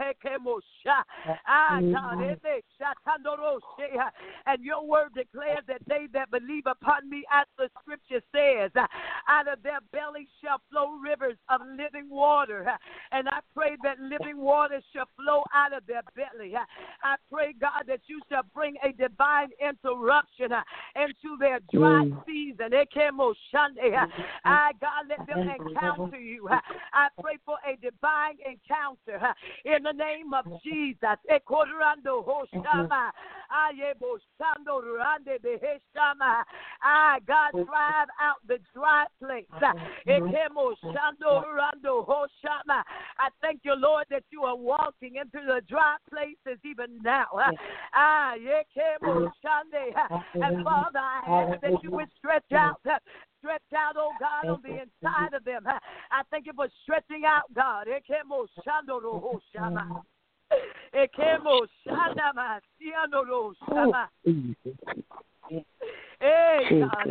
And your word declares that they that believe upon me, as the scripture says, out of their belly shall flow rivers of living water. And I pray that living water shall flow out of their belly. I pray, God, that you shall bring a divine interruption into their dry season. God, let them encounter you. I pray for a divine encounter in the name of Jesus. God, drive out the dry place. I thank you, Lord, that you are walking into the dry places even now. And Father, I ask that you would stretch out, oh God, on the inside of them. I thank you for stretching out, God. Hey, God,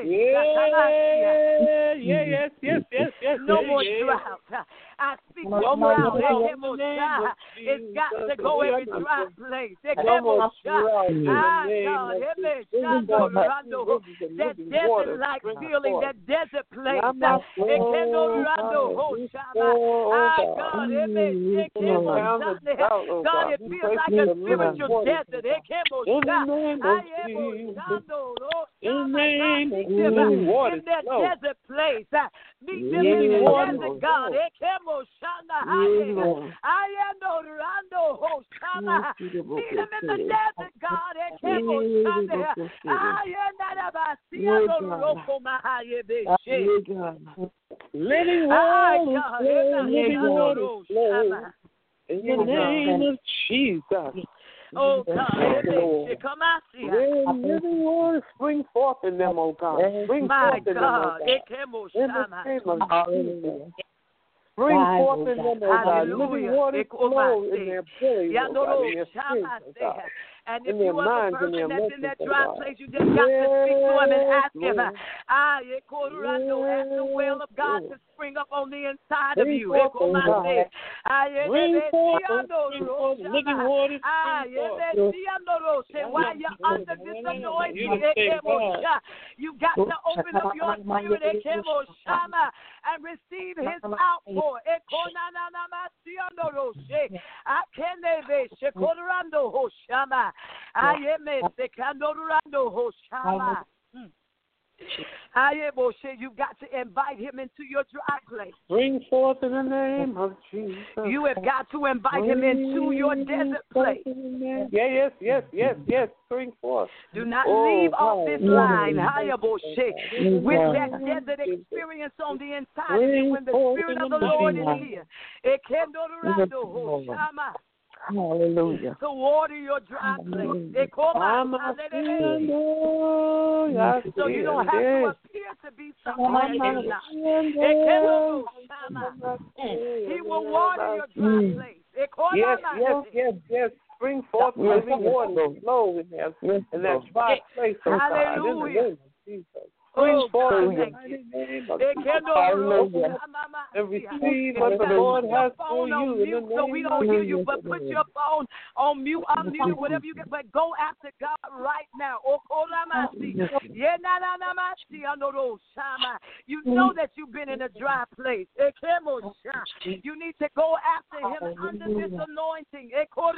yes. No more drought. I speak no more drought. It's got to go every dry place. That desert-like feeling, that desert place. God, it feels like a spiritual desert. In that desert place, meet them in the desert, God. Meet them in the desert, God. Living water flow in the name of Jesus. Oh God, come out here. Living water spring forth in them, oh God. Spring forth in them, oh God. In the name of Jesus. Bring forth in them, oh God. Living water flow in their bellies, oh God, in their spirits, oh God. And if you are the person that's in that dry place, you just got to speak to him and ask him. Ask the will of God to spring up on the inside of you. Bring forth living waters. While you're under this anointing, you got to open up your spirit and receive his outpour. You've got to invite him into your dry place. Bring forth in the name of Jesus. You have got to invite him into your desert place. Yes. Bring forth. Do not leave off this line with that desert experience on the inside of you when the Spirit of the Lord is here. Hallelujah. To water your dry place. So you don't have to appear to be somebody that you're not. He will water your dry place. Yes. Bring forth living water. Flow in that dry place, oh God, in the name of Jesus. Bring forth in the mighty name of Jesus. And receive what the Lord has for you. So we don't hear you, but put your phone on mute, unmute, whatever you get, but go after God right now. You know that you've been in a dry place. You need to go after him under this anointing.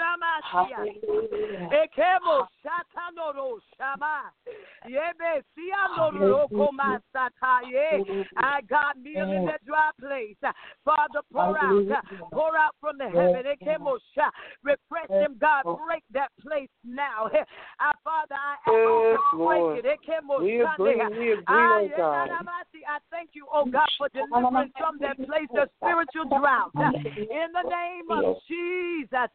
I got meal in that dry place. Father, pour out from the heaven. Refresh him, God. Break that place now. Father, I ask you to break it. We agree, oh God. I thank you, oh God, for delivering from that place of spiritual drought. In the name of Jesus.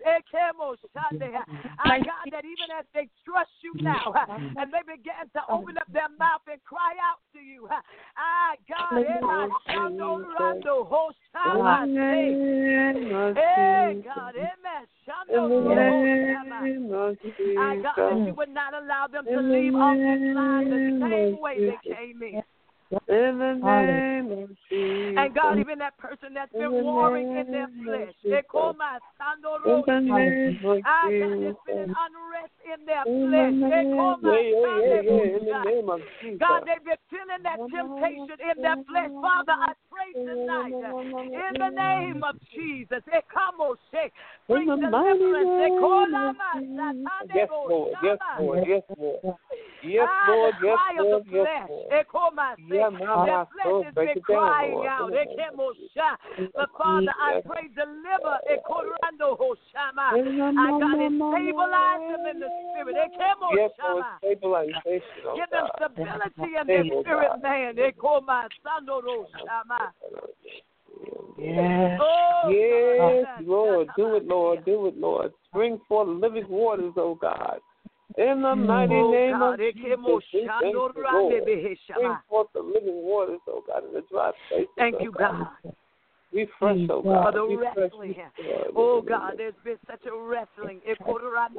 I got that even as they trust you now and they begin to open up their mouth and cry out to you. God, God, that you would not allow them to leave off this line the same way they came in. In the name of Jesus. And God, even that person that's been warring in their flesh. There's been an unrest in their flesh. God, they've been feeling that temptation in their flesh. Father, I pray tonight in the name of Jesus. Bring deliverance. Yes, Lord. Cry of the flesh. Their flesh has been crying out. But Father, I pray deliver. I got it. Stabilize them in the spirit. Give them stability in their spirit, man. Yes, Lord. Do it, Lord. Bring forth living waters, oh God. In the mighty name of Jesus, bring forth the living waters, oh God, in the dry places. Thank you, God. Refresh, oh God. For the wrestling. Oh God, there's been such a wrestling. But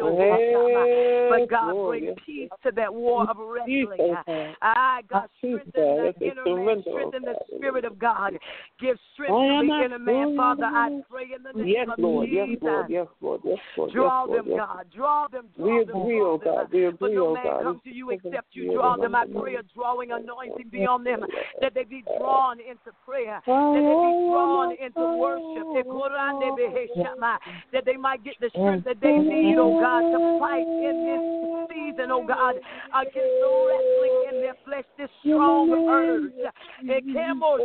God, bring peace to that war of wrestling. God, strengthen the inner man, strengthen the spirit of God. Give strength to the inner man, Father. I pray in the name of Jesus. Yes, Lord. Draw them, God. Draw them. We agree, oh God. But no man comes to you except you draw them. I pray a drawing anointing be on them, that they be drawn into prayer, that they be drawn into worship, that they might get the strength that they need, oh God, to fight in this season, oh God, against the wrestling in their flesh, this strong urge. In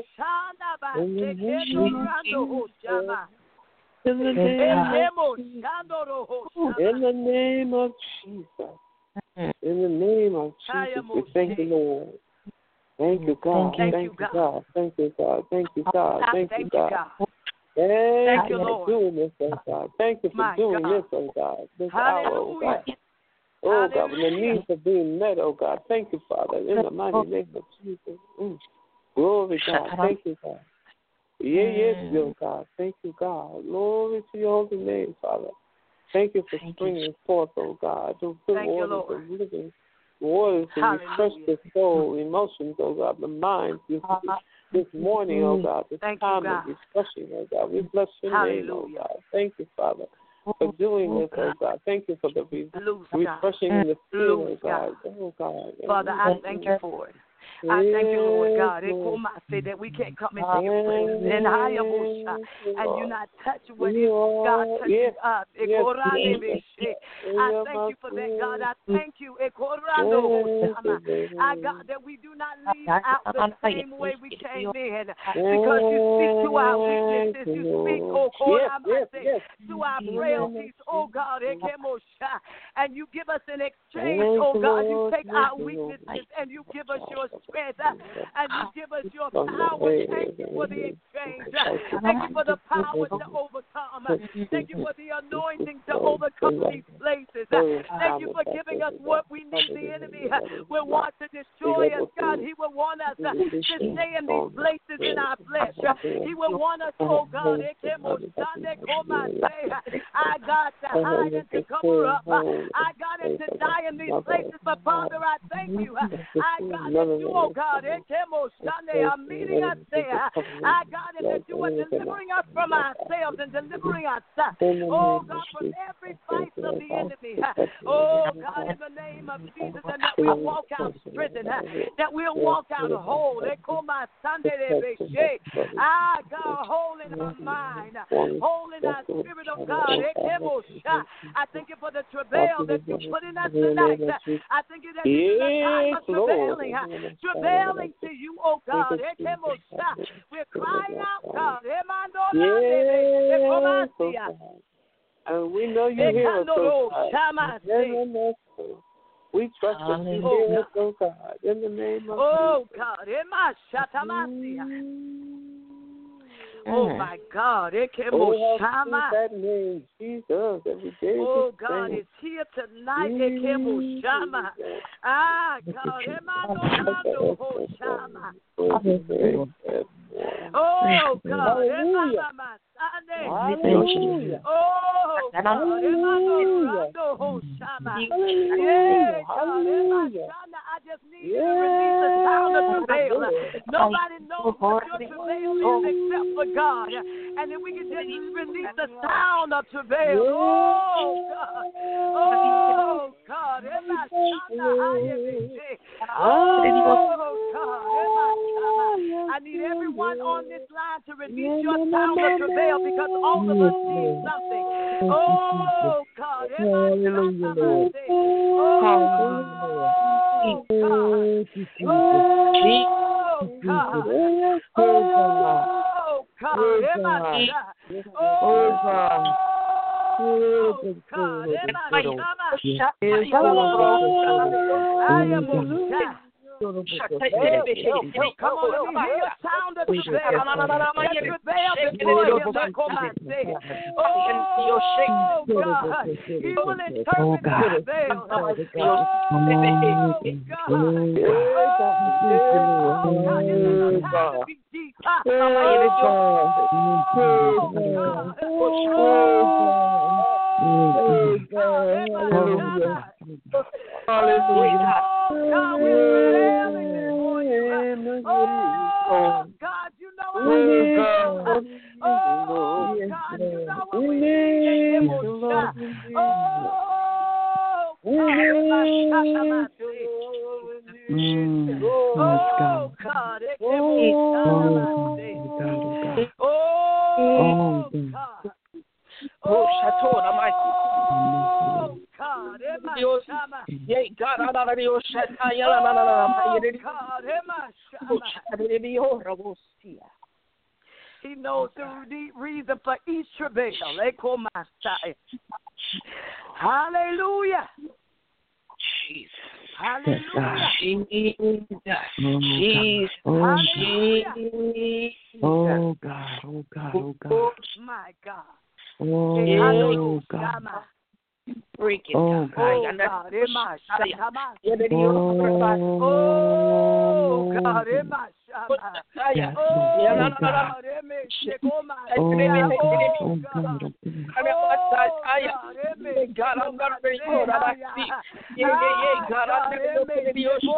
the name of Jesus. In the name of Jesus, we thank you, Lord. Thank you, God. Thank you, God. Thank you, God. Thank you, God. Thank you, God. Thank you for doing this, oh God. Thank you for doing this, oh God. This hour, oh God. Oh God, when the needs are being met, oh God. Thank you, Father, in the mighty name of Jesus. Glory, God. Thank you, God. Yes, God. Thank you, God. Glory to your holy name, Father. Thank you for springing forth, oh God, the waters of living waters to refresh the soul, emotions, oh God, the mind this morning, oh God, this time of refreshing, oh God. We bless your name, oh God. Thank you, Father, for doing this, oh God. Thank you for the refreshing in the spirit, oh God. Oh God. Father, I thank you for it. I thank you, Lord God. Say that we can't come into your presence and you not touch what God touches us. I thank you for that, God. I thank you, God, that we do not leave out the same way we came in, because you speak to our weaknesses. You speak, to our frailties, oh God, and you give us an exchange, oh God. You take our weaknesses and you give us your strength, and you give us your power. Thank you for the exchange. Thank you for the power to overcome. Thank you for the anointing to overcome these places. Thank you for giving us what we need. The enemy will want to destroy us, God. He will want us to stay in these places in our flesh. He will want us, oh God, I got to hide and to cover up. I got to die in these places. But Father, I thank you. I got that you, oh God, are meeting us there. I got it that you are delivering us from ourselves and delivering us, oh God, from every vice of the enemy. Oh God, in the name of Jesus, and that we'll walk out strengthened, that we'll walk out whole. God, whole in our mind, whole in our spirit, oh God. I thank you for the travail that you put in us tonight. I thank you that this is a time of travailing to you, oh God. We're crying out, God. And we know you hear us, oh God. We trust that you hear us, oh God, in the name of Oh my God, that name, Jesus, every day. Oh God, it's here tonight. God, oh God, hallelujah. Hallelujah. Oh God, I just need you to release the sound of travail. Nobody knows what your travail is except for God. And if we can just release the sound of travail. Oh God. Oh God. I need everyone on this line to release your sound of travail, because all of us need something. Oh God. Hallelujah, Lord. Oh God. Oh God. Oh God. Oh God. Come on, let me hear your sound of travail. Oh, God. He will interpret travail. Hallelujah. Oh, God, you know what we need. Oh, God, you know what we need. Oh, God. He knows the reason for each travail. Hallelujah. Jesus. Hallelujah. Jesus. Hallelujah. Oh God. My God. Oh God. Break it, Oh, God. God. Oh, God, in my shama. Oh, Oh, God, in my shama. yes, Oh, Lord. Oh, God. God, in me, shake on my Oh, oh, God. God. Oh, God. Oh, God, in me, God, I'm going to bring you out of see. Yeah, God, I'm going to bring you out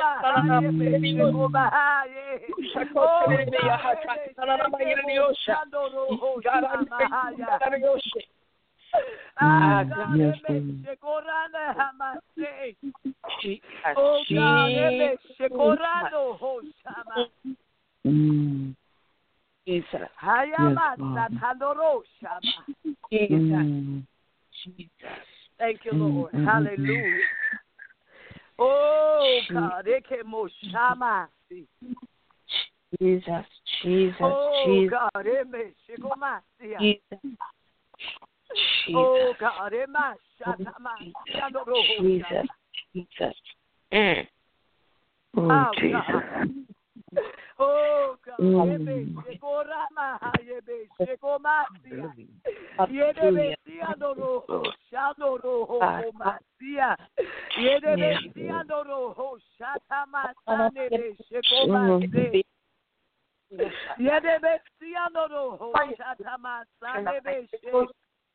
Ah, Yes, God, yes, Shekorana Hamase. Jesus. Oh, God, Shekorano Hoshama. Jesus. Hayama Father. Satandoro Shama. Jesus. Jesus. Thank you, Lord. Hallelujah. Oh, God, Ekemo Shamasi. Jesus. Jesus. Oh, Jesus. God, Eme Shekomasia. Jesus. Oh, God, Ema Shatama. Jesus. Jesus. Oh, God. Oh, God. Ebe Shekorama. Ebe Shekomasia. Yedebe Siandoro. Shandoro Homasia. Yedebe Siandoro. Shatama. Sanebe Shekomase. Yedebe Siandoro. Shatama. Sanebe Shekomase.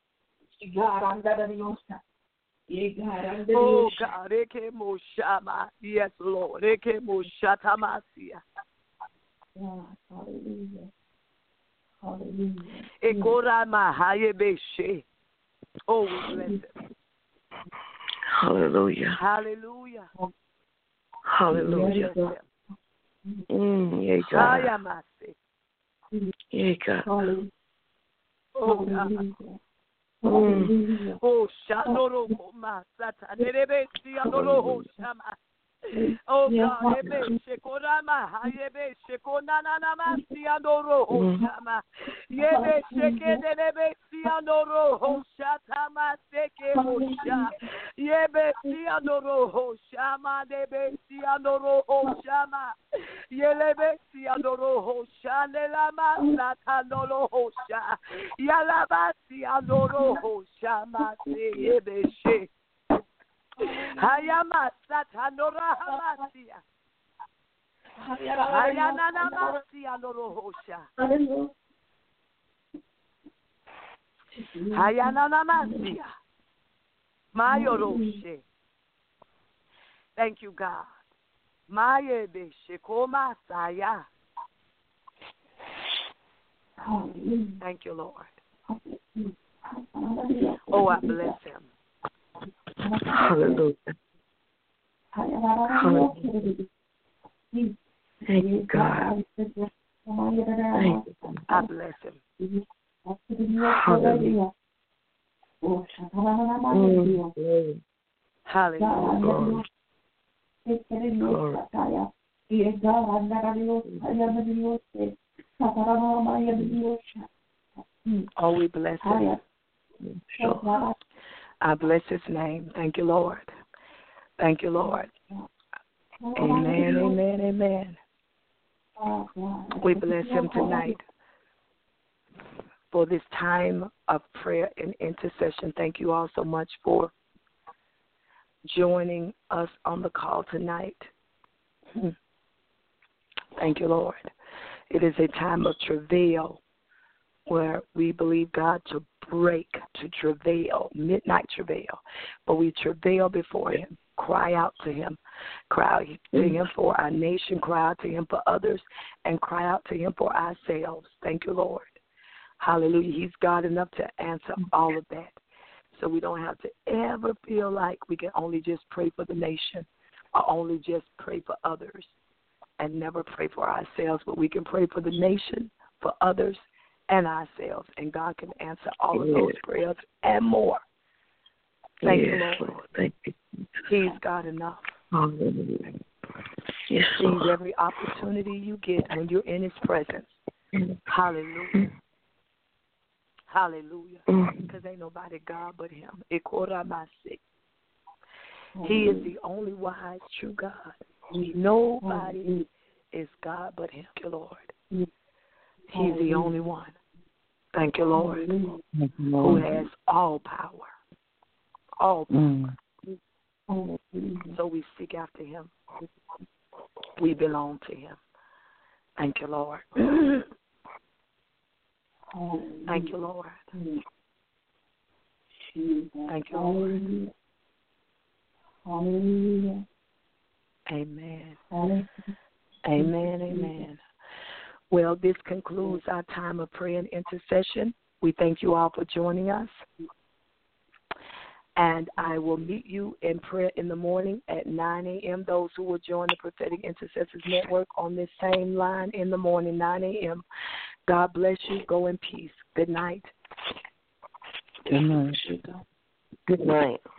Oh God, Eke Moshama. Yes, Lord. Eke Moshatamasia. Hallelujah. Hallelujah. Ekora Mahayebeshe. Oh, we bless him. Hallelujah. Hallelujah. Hallelujah. Yeah, God. Hayamase. Yeah, God. Oh God. Oh, Shandoro Masata. Nerebesi Andoro Shama. Oh God, Ebe Shekorama, Yebe Shekonana Masiandoro Hoshama, Yebe Shekenebe Siandoro Hoshatama Seke Hosha, Yebe Siandoro Hoshama, Debe Siandoro Hoshama, Yelebe Siandoro Hoshanela Masatandolo Hosha, Yalaba Siandoro Hoshama, Yebe She. Hayama Satanora Hamasia. Hayanana Masia Lorohosha. Hayanana Masia. Mayoroshe. Thank you, God. Mayebe Shekoma Saya. Thank you, Lord. Oh, I bless him. Hallelujah. Hallelujah. Thank you, God. Thank you. I bless him. Hallelujah. Hallelujah. Oh, we bless him. Sure. I bless his name. Thank you, Lord. Thank you, Lord. Amen, amen, amen. We bless him tonight for this time of prayer and intercession. Thank you all so much for joining us on the call tonight. Thank you, Lord. It is a time of travail where we believe God to break, to travail, midnight travail. But we travail before him, cry out to him for our nation, cry out to him for others, and cry out to him for ourselves. Thank you, Lord. Hallelujah. He's God enough to answer all of that. So we don't have to ever feel like we can only just pray for the nation or only just pray for others and never pray for ourselves, but we can pray for the nation, for others, and ourselves, and God can answer all of those prayers and more. Thank you, Lord. Thank you. He's God enough. Hallelujah. Yes, Seize every opportunity you get when you're in his presence. Hallelujah. Hallelujah. Because ain't nobody God but him. He is the only wise, true God. Nobody is God but him, Lord. He's the only one. Thank you, Lord, who has all power. all power. So we seek after him. We belong to him. Thank you, Lord. Thank you, Lord. Thank you, Lord. Hallelujah. Amen. Amen. Amen. Well, this concludes our time of prayer and intercession. We thank you all for joining us. And I will meet you in prayer in the morning at 9 a.m. Those who will join the Prophetic Intercessors Network on this same line in the morning, 9 a.m. God bless you. Go in peace. Good night. Good night. Good night.